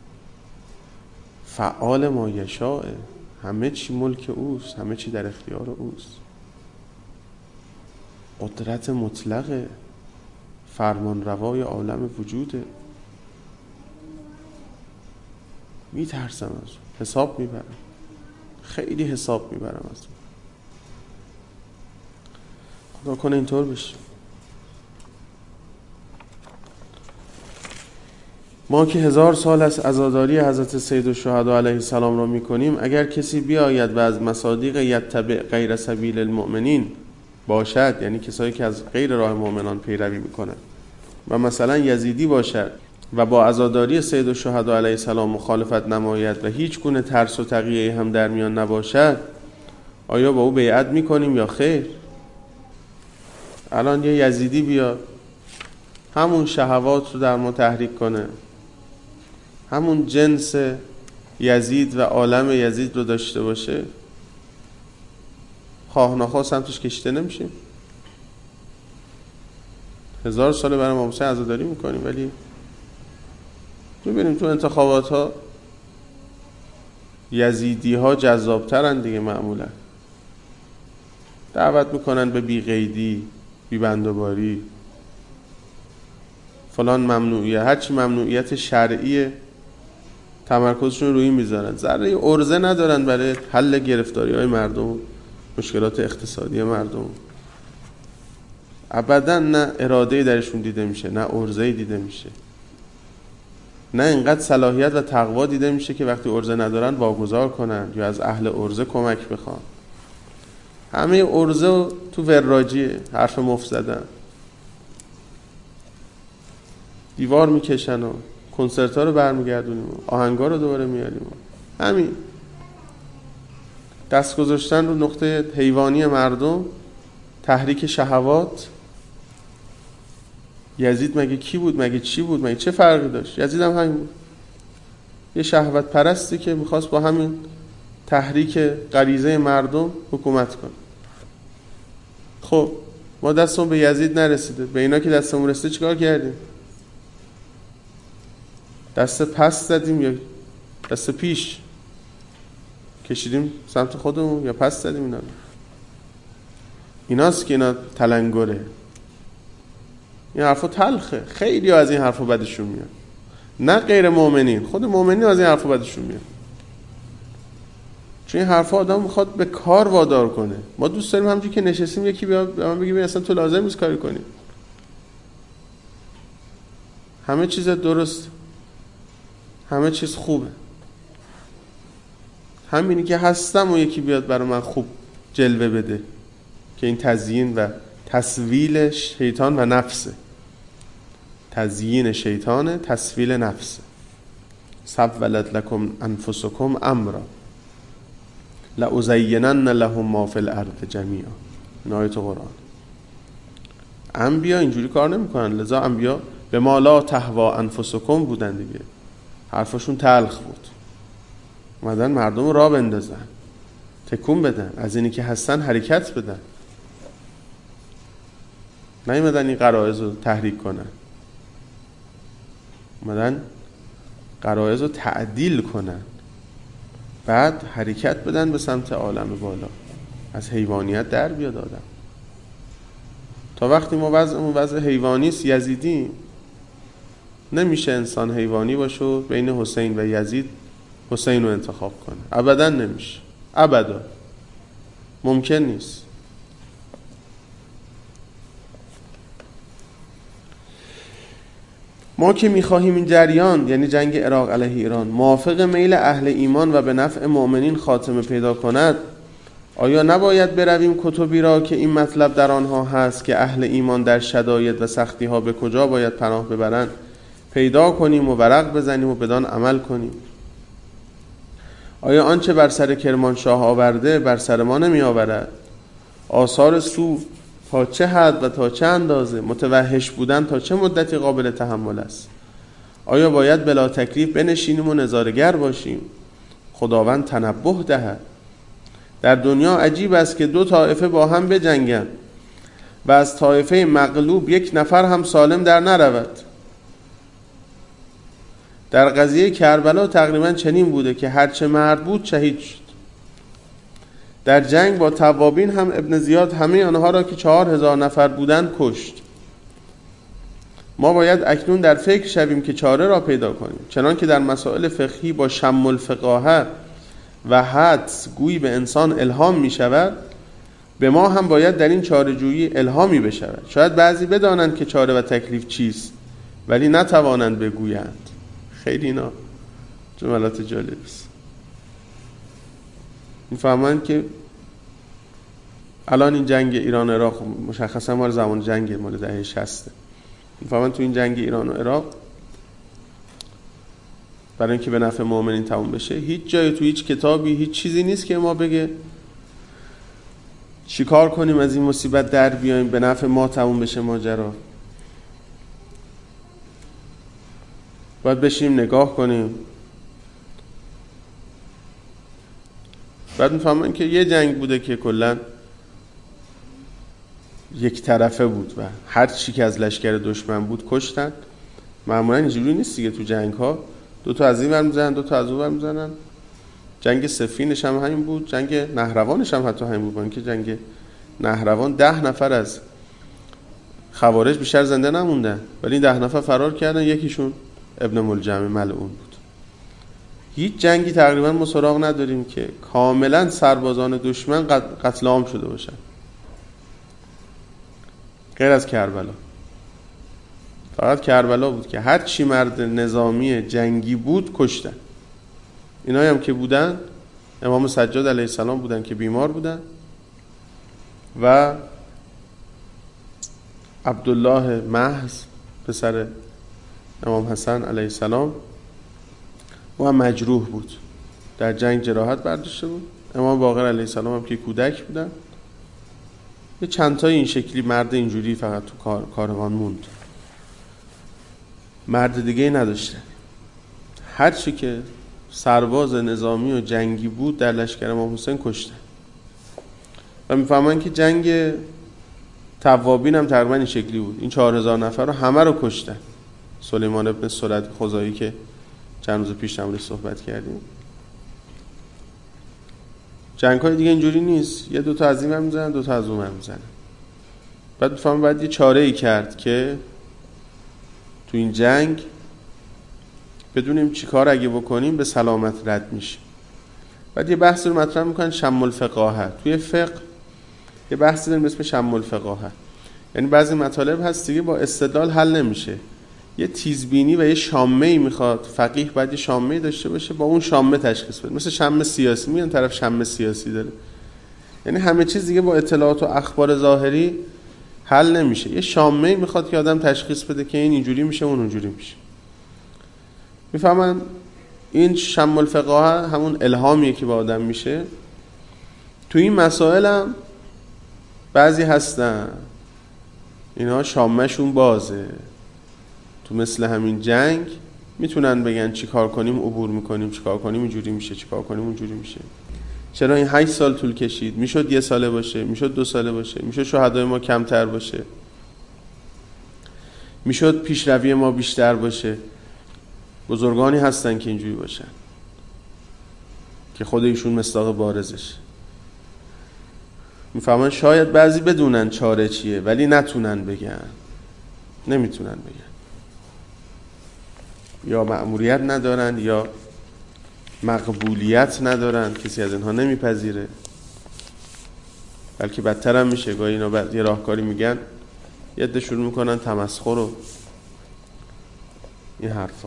فعال ما یشاء، همه چی ملک اوست، همه چی در اختیار اوست، قدرت مطلقه، فرمان روای عالم وجوده. میترسم از اون، حساب میبرم، خیلی حساب میبرم از اون. خدا کنه اینطور بشه. ما که 1000 سال از عزاداری حضرت سیدالشهدا علیه السلام را میکنیم، اگر کسی بیاید و از مصادیق یتبع غیر سبیل المؤمنین باشد، یعنی کسایی که از غیر راه مؤمنان پیروی میکنند و مثلا یزیدی باشد و با عزاداری سیدالشهدا علیه السلام مخالفت نماید و هیچ گونه ترس و تقیه هم در میان نباشد، آیا با او بیعت میکنیم یا خیر؟ الان یه یزیدی بیاد همون شهوات رو در ما تحریک کنه، همون جنس یزید و عالم یزید رو داشته باشه، خواه نخواه سمتش کشیده نمیشیم. 1000 ساله برای امام حسین عزاداری میکنیم، ولی میبینیم تو انتخابات ها یزیدی ها جذابترن دیگه. معمولا دعوت میکنن به بی قیدی، بی بندوباری، فلان ممنوعیه، هرچی ممنوعیت شرعیه تمرکزشون روی میذارن. ذره عرضه ندارن برای حل گرفتاری های مردم، مشکلات اقتصادی مردم. ابدا نه اراده‌ای درشون دیده میشه، نه عرضه‌ای دیده میشه، نه اینقدر صلاحیت و تقوا دیده میشه که وقتی عرضه ندارن واگذار کنن یا از اهل عرضه کمک بخوان. همه عرضه تو وراجیه، حرف مفت زدن، دیوار میکشن و کنسرت ها رو برمیگردونیم و آهنگا رو دوباره میاریم. همین دست گذاشتن رو نقطه حیوانی مردم، تحریک شهوات، یزید مگه کی بود؟ مگه چی بود؟ مگه چه فرقی داشت؟ یزید هم همین بود، یه شهوت پرستی که میخواست با همین تحریک غریزه مردم حکومت کنه. خب ما دستمون به یزید نرسیده، به اینا که دستمون رسیده چیکار کردیم؟ دست پس زدیم یا دست پیش؟ کشیدیم سمت خودمون یا پس زدیم اینا؟ ایناست که اینا تلنگره. این حرفا تلخه، خیلی از این حرفا بدشون میاد، نه غیر مؤمنین، خود مؤمنین از این حرفا بدشون میاد، چون این حرفا آدم میخواد به کار وادار کنه. ما دوست داریم همونجوری که نشستیم یکی بیاد به من بگه اصلا تو لازم نیست کاری کنی، همه چیز درست، همه چیز خوبه، همینی که هستم و یکی بیاد برای من خوب جلوه بده، که این تزیین و تسویل شیطان و نفسه. تزیین شیطانه، تسویل نفسه. سولت لکم انفسکم امرا لازینن لهم ما فی الارض جمیعا. این آیت قرآن. انبیا اینجوری کار نمیکنن، لذا انبیا به ما لا تهوا انفسکم بودن دیگه، حرفشون تلخ بود، اومدن مردم را بندازن، تکون بدن، از اینی که هستن حرکت بدن، نیومدن این غرایز رو تحریک کنن، اومدن غرایز رو تعدیل کنن، بعد حرکت بدن به سمت عالم بالا، از حیوانیت در بیاد آدم. تا وقتی ما وضعمون وضع حیوانیست، یزیدی، نمیشه انسان حیوانی باشه و بین حسین و یزید حسین رو انتخاب کنه، ابدا نمیشه، ابدا ممکن نیست. ما که میخواهیم این جریان، یعنی جنگ عراق علیه ایران، موافق میل اهل ایمان و به نفع مؤمنین خاتمه پیدا کند، آیا نباید برویم کتبی را که این مطلب در آنها هست که اهل ایمان در شدائد و سختی ها به کجا باید پناه ببرند پیدا کنیم و ورق بزنیم و بدان عمل کنیم؟ آیا آنچه بر سر کرمانشاه آورده بر سر ما نمی آورد؟ آثار سو تا چه حد و تا چه اندازه، متوحش بودن تا چه مدتی قابل تحمل است؟ آیا باید بلا تکلیف بنشینیم و نظارگر باشیم؟ خداوند تنبه دهد. در دنیا عجیب است که دو طایفه با هم بجنگند و از طایفه مغلوب یک نفر هم سالم در نرود. در قضیه کربلا تقریبا چنین بوده که هرچه مرد بود شهید شد. در جنگ با توابین هم ابن زیاد همه آنها را که 4000 نفر بودند کشت. ما باید اکنون در فکر شویم که چاره را پیدا کنیم، چنان که در مسائل فقهی با شم الفقاهه و حدس گویی به انسان الهام می شود، به ما هم باید در این چاره جویی الهامی بشود. شاید بعضی بدانند که چاره و تکلیف چیست ولی نتوانند بگویند. خیلی اینا جملات جالبی است. میفهمند که الان این جنگ ایران و عراق مشخصا مال زمان جنگ مال دهه 60. میفهمند تو این جنگ ایران و عراق برای اینکه به نفع مؤمنین تموم بشه، هیچ جایی تو هیچ کتابی هیچ چیزی نیست که ما بگه چیکار کنیم از این مصیبت در بیایم به نفع ما تموم بشه ماجرا. باید بشیم نگاه کنیم. بعد میفهمن که یه جنگ بوده که کلا یک طرفه بود و هر چی که از لشکر دشمن بود کشتن. معمولا اینجوری نیست دیگه، تو جنگ ها دو تا از این ور میزنن دو تا از اون ور میزنن. جنگ صفینش هم همین بود، جنگ نهروانش هم حتی همین بود، که جنگ نهروان 10 نفر از خوارج بیشتر زنده نموندن ولی 10 نفر فرار کردن، یکیشون ابن ملجم ملعون بود. هیچ جنگی تقریبا ما سراغ نداریم که کاملا سربازان دشمن قتل عام شده باشن غیر از کربلا. فقط کربلا بود که هر چی مرد نظامی جنگی بود کشتن. اینایی هم که بودن امام سجاد علیه السلام بودن که بیمار بودن و عبدالله محض پسر امام حسن علیه السلام و هم مجروح بود، در جنگ جراحت برداشته بود. امام باقر علیه السلام هم که کودک بودن. یه چند تا این شکلی مرد اینجوری فقط تو کاروان موند. مرد دیگه نداشته. هر چی که سرباز نظامی و جنگی بود در لشکر امام حسین کشته. و میفهمن که جنگ توابین هم تقریبا این شکلی بود. این 4000 نفر رو همه رو کشتن. سلیمان ابن سرد خزاعی که چند روز پیش نمونش صحبت کردیم. جنگ‌های دیگه اینجوری نیست. یه دوتا از این هم میزنن، دوتا از اون هم میزنن. بعد میفهمن باید یه چاره‌ای کرد که تو این جنگ بدونیم چی کار اگه بکنیم به سلامت رد میشه. بعد یه بحث رو مطرح میکنن شم الفقاهه. توی فقه یه بحثی داریم اسم شم الفقاهه. یعنی بعضی مطالب هست دیگه با استدلال حل نمیشه. یه تیزبینی و یه شامه‌ای میخواد. فقیه باید یه شامه‌ای داشته باشه، با اون شامه تشخیص بده. مثل شم سیاسی، میگن طرف شم سیاسی داره. یعنی همه چیز دیگه با اطلاعات و اخبار ظاهری حل نمیشه. یه شامه‌ای میخواد که آدم تشخیص بده که این اینجوری میشه اون اونجوری میشه. میفهمن این شم الفقاهه همون الهامیه که به آدم میشه. تو این مسائل هم بعضی هستن اینها شامه‌شون بازه. تو مثل همین جنگ میتونن بگن چی کار کنیم عبور میکنیم، چی کار کنیم اینجوری میشه، چی کار کنیم اونجوری میشه. چرا این 8 سال طول کشید؟ میشد 1 ساله باشه، میشد 2 ساله باشه، میشد شهدای ما کمتر باشه، میشد پیشروی ما بیشتر باشه. بزرگانی هستن که اینجوری باشن که خود ایشون مصداق بارزش. میفهمن شاید بعضی بدونن چاره چیه ولی نتونن بگن، نمیتونن بگن، یا مأموریت ندارن یا مقبولیت ندارن، کسی از اینها نمیپذیره. بلکه بدتر هم میشه. گاهی اینا بعد یه راهکاری میگن یه عده شروع میکنن تمسخر و این حرفا.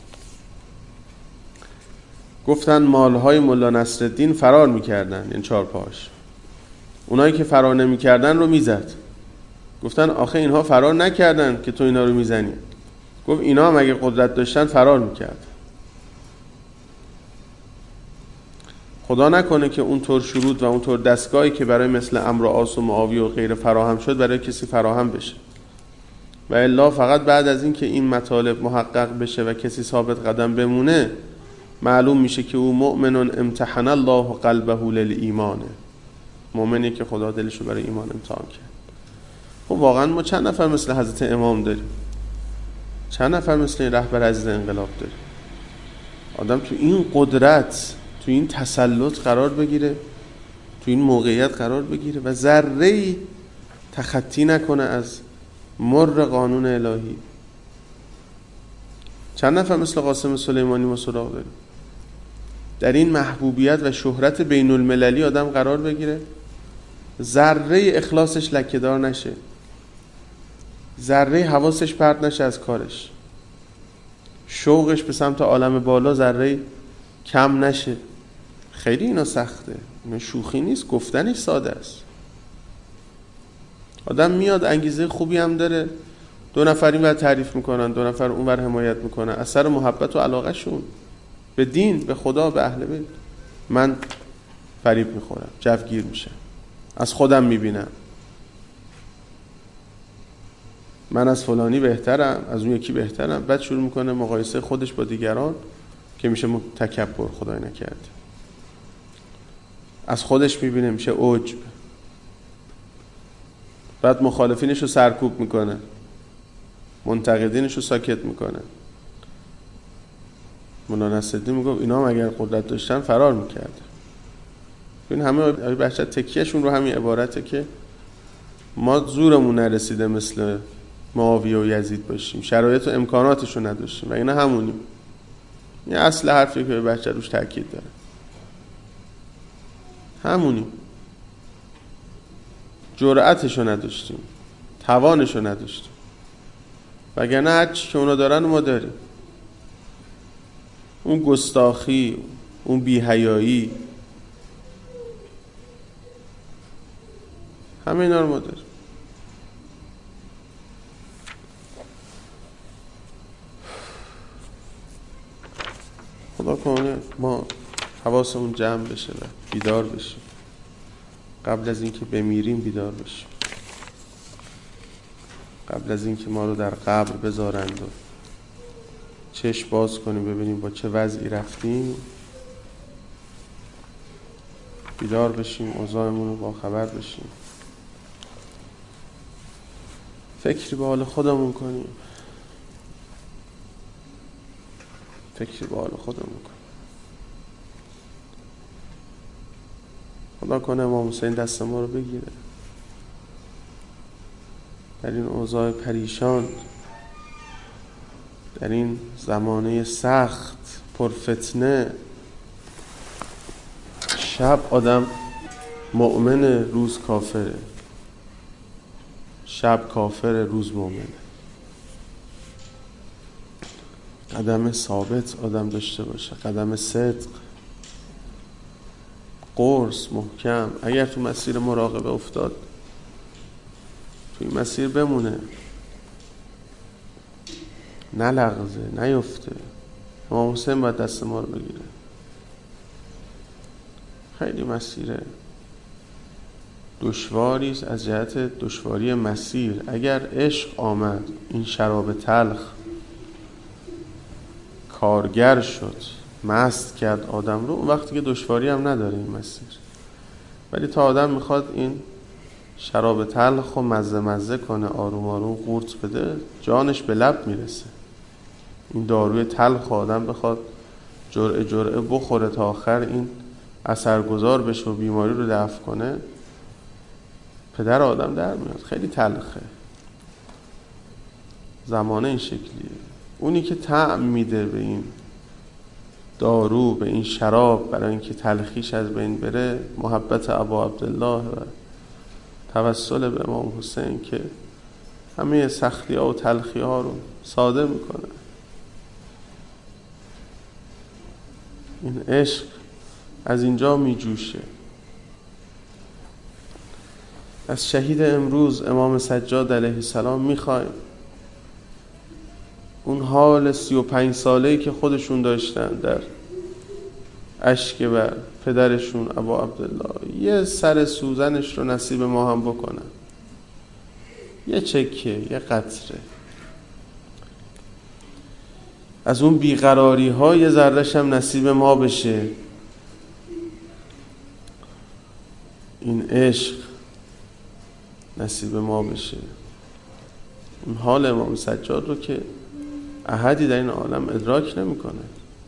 گفتن مالهای مولا نصرالدین فرار میکردن، یعنی 4 پاش. اونایی که فرار نمیکردن رو میزد. گفتن آخه اینها فرار نکردن که تو اینا رو میزنی. گفت اینا هم اگه قدرت داشتن فرار میکرد. خدا نکنه که اونطور شروط و اونطور دستگاهی که برای مثل عمرو و عاص و معاویه و غیره فراهم شد برای کسی فراهم بشه. و الا فقط بعد از این که این مطالب محقق بشه و کسی ثابت قدم بمونه معلوم میشه که او مؤمن امتحن الله قلبه للایمان، مؤمنی که خدا دلشو برای ایمان امتحان کرد. خب واقعا ما چند نفر مثل حضرت امام داریم، چند نفر مثل این رهبر عزیز انقلاب داریم. آدم تو این قدرت، تو این تسلط قرار بگیره، تو این موقعیت قرار بگیره و ذره‌ای تخطی نکنه از مر قانون الهی. چند نفر مثل قاسم سلیمانی ما سراغ داریم. در این محبوبیت و شهرت بین المللی آدم قرار بگیره، ذره اخلاصش لکه‌دار نشه، ذره حواسش پرت نشه از کارش، شوقش به سمت عالم بالا ذره کم نشه. خیلی اینا سخته، اینا شوخی نیست، گفتنش ساده است. آدم میاد انگیزه خوبی هم داره، 2 نفر این ور تعریف میکنن، 2 نفر اون ور حمایت میکنن، اثر محبت و علاقه شون به دین، به خدا، به اهل بیت. من فریب میخورم، جوگیر میشم، از خودم میبینم من از فلانی بهترم، از اون یکی بهترم، بعد شروع میکنه مقایسه خودش با دیگران که میشه تکبر، خدای نکرد. از خودش میبینه میشه عجب، بعد مخالفینش رو سرکوب میکنه، منتقدینش رو ساکت میکنه. مولا نصرالدین میگفت اینا هم اگر قدرت داشتن فرار میکرد. این همه بحث تکیهشون رو همین عبارته که ما زورمون نرسیده مثل معاویه و یزید باشیم، شرایط و امکاناتش رو نداشتیم و اینا همونیم. این اصل حرفی که بچه روش تاکید داره، همونیم. جرأتش رو نداشتیم، توانش رو نداشتیم، وگرنه هر چی که اونا دارن ما داریم. اون گستاخی، اون بی‌حیایی، همه اینا رو ما داریم. خدا کنه ما حواسمون جمع بشه و بیدار بشیم، قبل از اینکه بمیریم بیدار بشیم، قبل از اینکه ما رو در قبر بذارند و چشم باز کنیم ببینیم با چه وضعی رفتیم، بیدار بشیم، اوضاعمون رو با خبر بشیم، فکری به حال خودمون کنیم، خدا کنه امام حسین دست ما رو بگیره در این اوضاع پریشان، در این زمانه سخت پرفتنه. شب آدم مؤمن، روز کافره. شب کافر، روز مؤمنه. قدم ثابت آدم داشته باشه، قدم صدق، قرص محکم. اگر تو مسیر مراقبه افتاد، تو این مسیر بمونه، نلغزه، نیفته. امام حسین باید دست ما رو بگیره. خیلی مسیر دشواری است از جهت دشواری مسیر. اگر عشق آمد، این شراب تلخ کارگر شد، مست کرد آدم رو، اون وقتی که دشواری هم نداره این مسیر. ولی تا آدم میخواد این شراب تلخ رو مزه کنه، آروم آروم قورت بده، جانش به لب میرسه. این داروی تلخ آدم بخواد جرعه جرعه بخوره تا آخر این اثرگذار بشه و بیماری رو دفع کنه، پدر آدم در میاد. خیلی تلخه، زمانه این شکلیه. اونی که طعم میده به این دارو، به این شراب، برای اینکه تلخیش از بین بره، محبت ابا عبدالله و توسل به امام حسین که همه سختی ها و تلخی ها رو ساده میکنه. این عشق از اینجا میجوشه. از شهید امروز امام سجاد علیه السلام میخوایم اون حال 35 ساله‌ای که خودشون داشتن در اشک بر پدرشون ابا عبدالله، یه سر سوزنش رو نصیب ما هم بکنن، یه چکه، یه قطره از اون بیقراری ها، یه ذره‌ش هم نصیب ما بشه. این عشق نصیب ما بشه. اون حال امام سجاد رو که احدی در این عالم ادراک نمیکنه.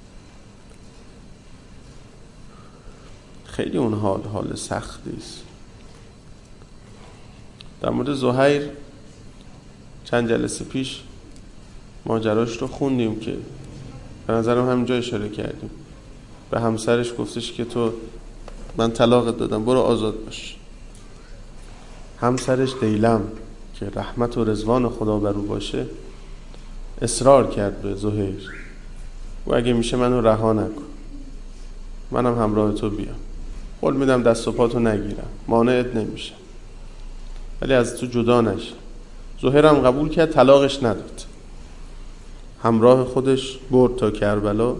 خیلی اون حال سختی است. در مورد زهیر چند جلسه پیش ماجراش رو خوندیم که به نظرم همینجا اشاره کردیم. به همسرش گفتش که تو، من طلاقت دادم، برو آزاد باش. همسرش دیلم که رحمت و رضوان خدا بر او باشه اصرار کرد به زهیر، و اگه میشه منو رها نکن، منم همراه تو بیام، قول میدم دست و پاتو نگیرم، مانعت نمیشه، ولی از تو جدا نشه. زهیرم قبول کرد، طلاقش نداد، همراه خودش برد تا کربلا.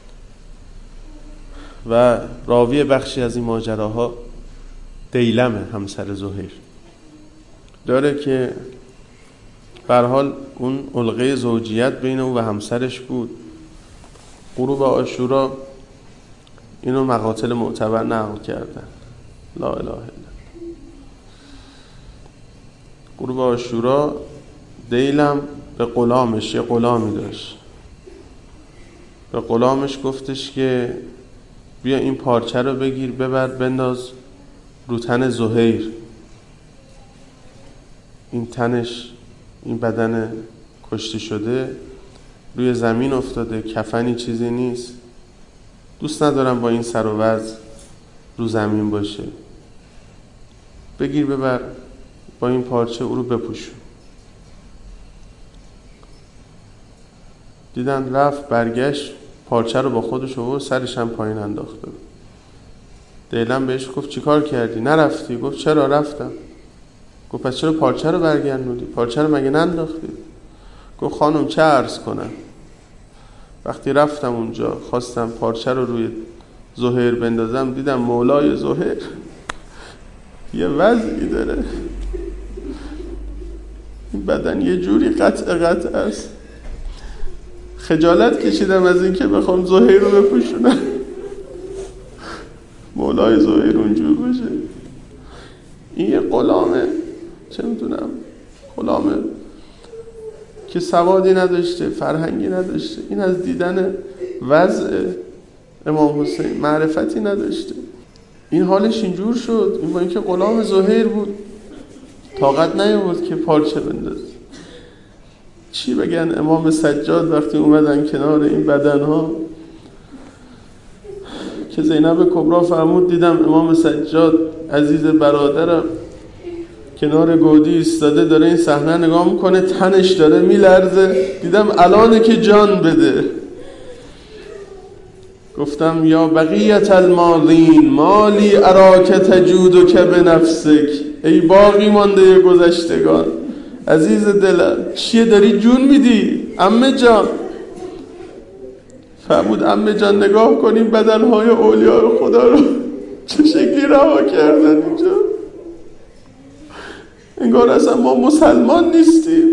و راوی بخشی از این ماجراها دیلمه، همسر زهیر، داره که به هر حال اون علقه زوجیت بین او و همسرش بود. غروب عاشورا اینو مقاتل معتبر نقل کردن. لا اله الا الله. غروب عاشورا دیلم به غلامش، یه غلامی داشت، به غلامش گفتش که بیا این پارچه رو بگیر، ببر بنداز رو تن زهیر. این تنش، این بدن کشته شده روی زمین افتاده، کفنی چیزی نیست، دوست ندارم با این سر و وضع رو زمین باشه، بگیر ببر با این پارچه او رو بپوشون. دیدن رفت، برگشت، پارچه رو با خودش آورد، سرش هم پایین انداخته. دیلم بهش گفت چی کار کردی؟ نرفتی؟ گفت چرا رفتم. گفت پس چرا پارچه رو برگردوندی؟ پارچه رو مگه ننداختی؟ گفت خانم چه عرض کنم، وقتی رفتم اونجا خواستم پارچه رو روی زهیر بندازم، دیدم مولای زهیر یه وضعی داره، این بدن یه جوری قطع است، خجالت کشیدم از این که بخوام زهیر رو بپوشونم، مولای زهیر اونجور باشه. این یه غلامه، چه میدونم، غلامه که سوادی نداشته، فرهنگی نداشته، این از دیدن وضع امام حسین معرفتی نداشته، این حالش اینجور شد. این با اینکه غلام زهیر بود طاقت نیاورد که پارچه بندازه. چی بگن امام سجاد وقتی اومدن کنار این بدنها که زینب کبرا فرمود دیدم امام سجاد عزیز برادرم کنار گودی ایستاده داره این صحنه نگاه میکنه، تنش داره میلرزه، دیدم الانه که جان بده. گفتم یا بقیت الماضین مالی اراک تجود که به نفسک، ای باقی مانده گذشتگان عزیز دلم چیه داری جون میدی عمه جان؟ فرمود عمه جان نگاه کنیم بدنهای اولیاء خدا رو چه شکلی رها کردن اینجا، انگار اصلا ما مسلمان نیستیم.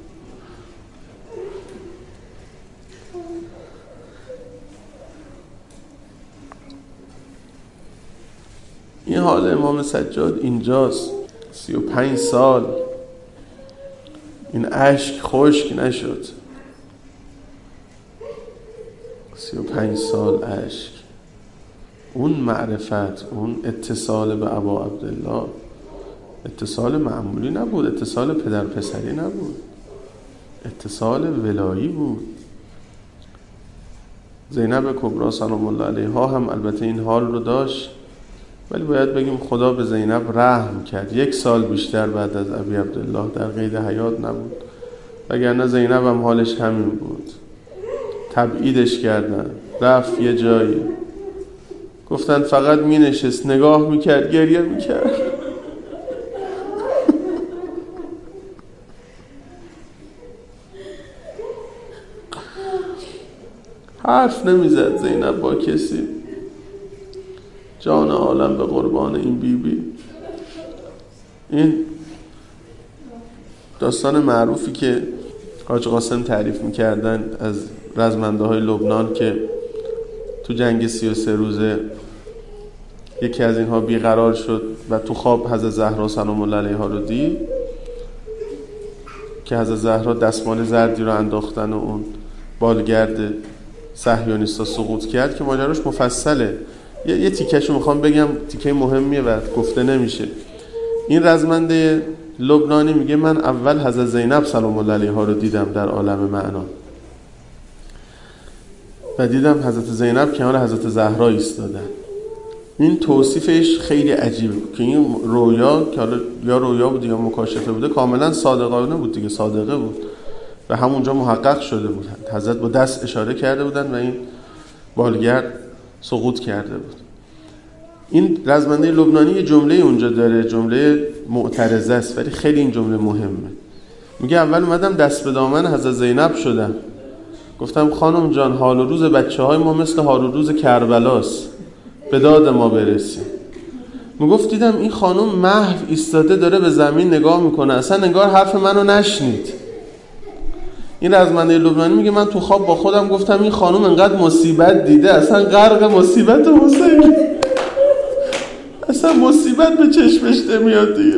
این حال امام سجاد اینجاست. 35 سال این اشک خشک نشد، 35 سال اشک. اون معرفت، اون اتصال به ابا عبدالله اتصال معمولی نبود، اتصال پدر پسری نبود، اتصال ولایی بود. زینب کبرا سلام الله علیها هم البته این حال رو داشت، ولی باید بگیم خدا به زینب رحم کرد. 1 سال بیشتر بعد از ابی عبدالله در قید حیات نبود، وگرنه زینب هم حالش همین بود. تبعیدش کردن، رفت یه جایی، گفتن فقط می نشست نگاه میکرد گریه میکرد. حرف نمیزد زینب با کسی. جان عالم به قربان این بیبی. این داستان معروفی که حاج قاسم تعریف میکردن از رزمنده های لبنان که تو جنگ 33 روزه یکی از اینها بیقرار شد و تو خواب حضرت زهرا سلام الله علیها رو دید که حضرت زهرا دستمال زردی رو انداختن و اون بالگرد صهیونیستا سقوط کرد که ماجراش مفصله. یه تیکه‌شو میخوام بگم، تیکه مهمیه و گفته نمیشه. این رزمنده لبنانی میگه من اول حضرت زینب سلام الله علیها رو دیدم در عالم معنا و دیدم حضرت زینب کنار حضرت زهرا ایستادن. این توصیفش خیلی عجیبه که این رویا که حالا یا رویا بود یا مکاشفه بوده کاملا صادقانه بود دیگه، صادقه بود و همونجا محقق شده بود. حضرت با دست اشاره کرده بودن و این بالگرد سقوط کرده بود. این رزمنده لبنانی یه جمله اونجا داره، جمله معترضه است ولی خیلی این جمله مهمه. میگه اول اومدم دست به دامن حضرت زینب شدم، گفتم خانم جان حال و روز بچه های ما مثل حال و روز کربلاست، به داد ما برسیم. میگفت دیدم این خانم محو ایستاده داره به زمین نگاه میکنه، اصلا انگار حرف منو نشنید. این رزمنده لبنانی میگه من تو خواب با خودم گفتم این خانم انقدر مصیبت دیده اصلا غرق مصیبت حسین، اصلا مصیبت به چشمش نمیاد دیگه.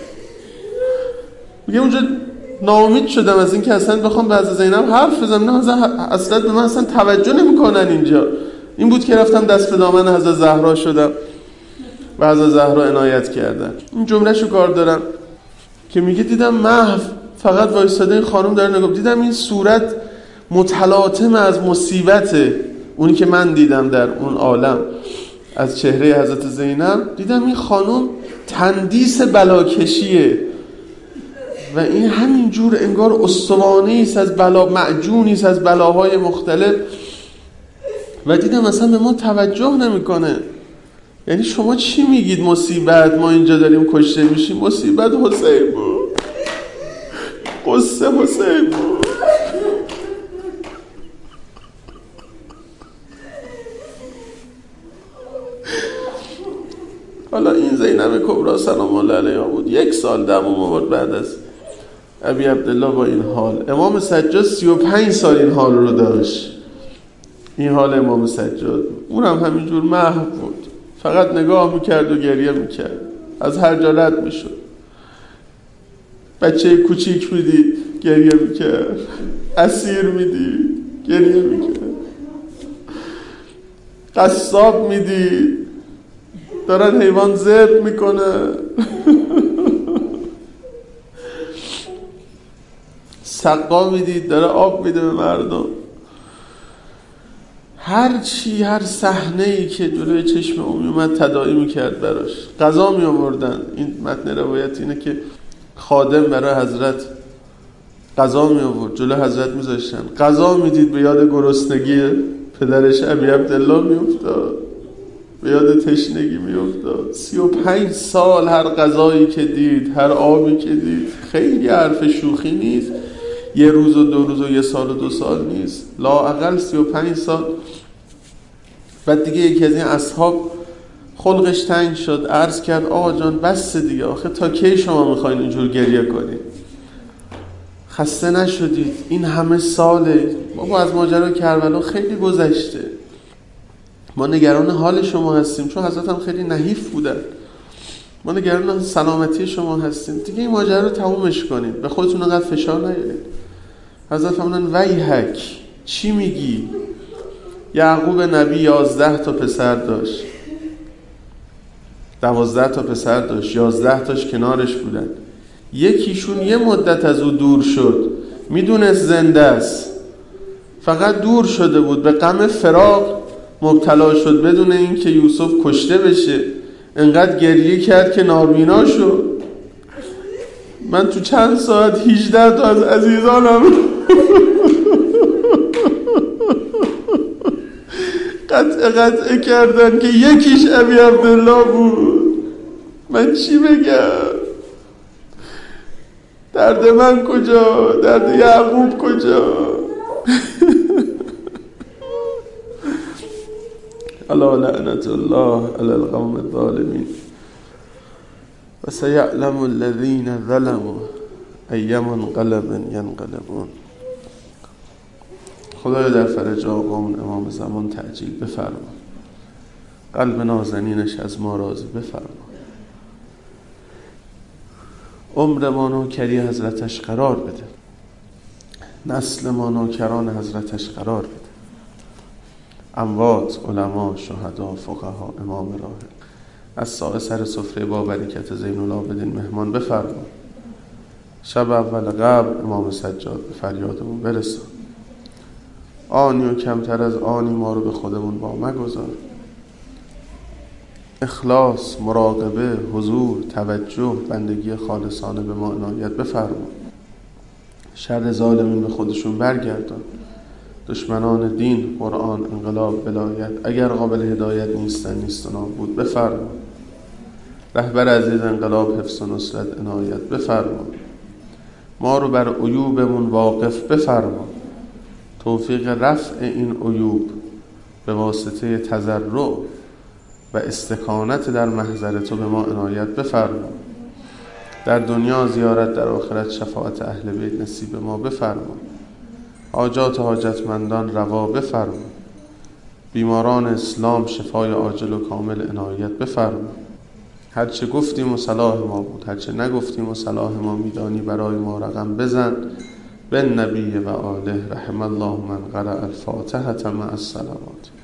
میگه اونجا ناامید شدم از این که اصلا بخوام به حضرت زینب حرف بزنم، اصلا به من اصلا توجه نمیکنن اینجا. این بود که رفتم دست به دامن حضرت زهرا شدم و حضرت زهرا عنایت کردن. این جمله شو کار دارم که میگه دیدم محو فقط وایساده این خانم داره نگاه، دیدم این صورت متلاطم از مصیبت اونی که من دیدم در اون عالم از چهره حضرت زینب، دیدم این خانم تندیس بلاکشیه و این همینجور انگار استوانه‌ای است از بلا، معجونی است از بلاهای مختلف و دیدم اصلا به ما توجه نمیکنه. یعنی شما چی میگید مصیبت، ما اینجا داریم کشته میشیم، مصیبت حسین بود، قصه حسین بود. حالا این زینب کبرا سلام الله علیها بود 1 سال دموم آورد بعد از ابی عبدالله با این حال. امام سجاد 35 سال این حال رو داشت. این حال امام سجاد، اونم همینجور محو بود، فقط نگاه میکرد و گریه میکرد، از هر جا رد میشد. بچه کوچیک میدید گریه میکرد، اسیر میدید گریه میکرد، قصاب میدید دارن حیوان ذبح میکنه، سقا میدید داره آب میده به مردم. هر صحنه‌ای که جلوی چشم او میومد تداعی میکرد براش. غذا می آوردن. این متن روایت اینه که خادم برای حضرت غذا می آورد، جلوی حضرت میذاشتن، غذا میدید، به یاد گرسنگی پدرش ابی عبدالله میافتاد، به یاد تشنگی میافتاد. 35 سال هر غذایی که دید، هر آبی که دید. خیلی حرف شوخی نیست، یه روز و 2 روز و 1 سال و 2 سال نیست، لااقل 35 سال. بعد دیگه یکی از این اصحاب خلقش تنگ شد، عرض کرد آقا جان بس دیگه، آخه تا کی شما میخواین اینجور گریه کنید؟ خسته نشدید؟ این همه ساله، بابا از ماجرای کربلا خیلی گذشته، ما نگران حال شما هستیم، چون حضرت هم خیلی نحیف بودن، ما نگران سلامتی شما هستیم، دیگه این ماجرا رو تمومش کنید، به خودتون انقدر فشار نیارید. حضرت فرمودن ویحک، چی میگی؟ یعقوب نبی 11 تا پسر داشت، 12 تا پسر داشت، 11 تاش کنارش بودن. یکیشون یه مدت از او دور شد، میدونست زنده است، فقط دور شده بود، به غم فراق مبتلا شد، بدون اینکه یوسف کشته بشه. انقدر گریه کرد که نابینا شد. من تو چند ساعت 18 تا از عزیزانم قطعه کردن که یکیش ابی عبدالله بود. من چی بگم؟ درد من کجا؟ درد یعقوب کجا؟ الا لعنت الله علی القوم الظالمین و سیعلم الذین ظلموا ای منقلب ینقلبون. خدایا در فرج آقامون امام زمان تعجیل بفرما، قلب نازنینش از ما راضی بفرما، عمر ما نوکری حضرتش قرار بده، نسل ما نوکران حضرتش قرار بده، اموات، علما، شهدا، فقها، امام راهب از سر سفره با برکت زین العابدین مهمان بفرما. شب اول قبل امام سجاد به فریادمون برسان، آنی و کمتر از آنی ما رو به خودمون با مگذار. اخلاص، مراقبه، حضور، توجه، بندگی خالصانه به ما عنایت بفرما. شر ظالمین به خودشون برگردان. دشمنان دین، قرآن، انقلاب، ولایت اگر قابل هدایت نیستن، نیست و نابود بفرما. رهبر عزیز انقلاب حفظ و نصرت عنایت بفرما. ما رو بر عیوبمون واقف بفرما. توفیق رفع این عیوب به واسطه تضرع و استکانت در محضر تو به ما عنایت بفرما. در دنیا زیارت، در آخرت شفاعت اهل بیت نصیب ما بفرما. حاجات حاجتمندان روا بفرما. بیماران اسلام شفای عاجل و کامل عنایت بفرما. هرچه گفتیم و صلاح ما بود، هرچه نگفتیم و صلاح ما میدانی برای ما رقم بزن. به نبی و آله رحم الله من قرأ الفاتحة مع الصلوات.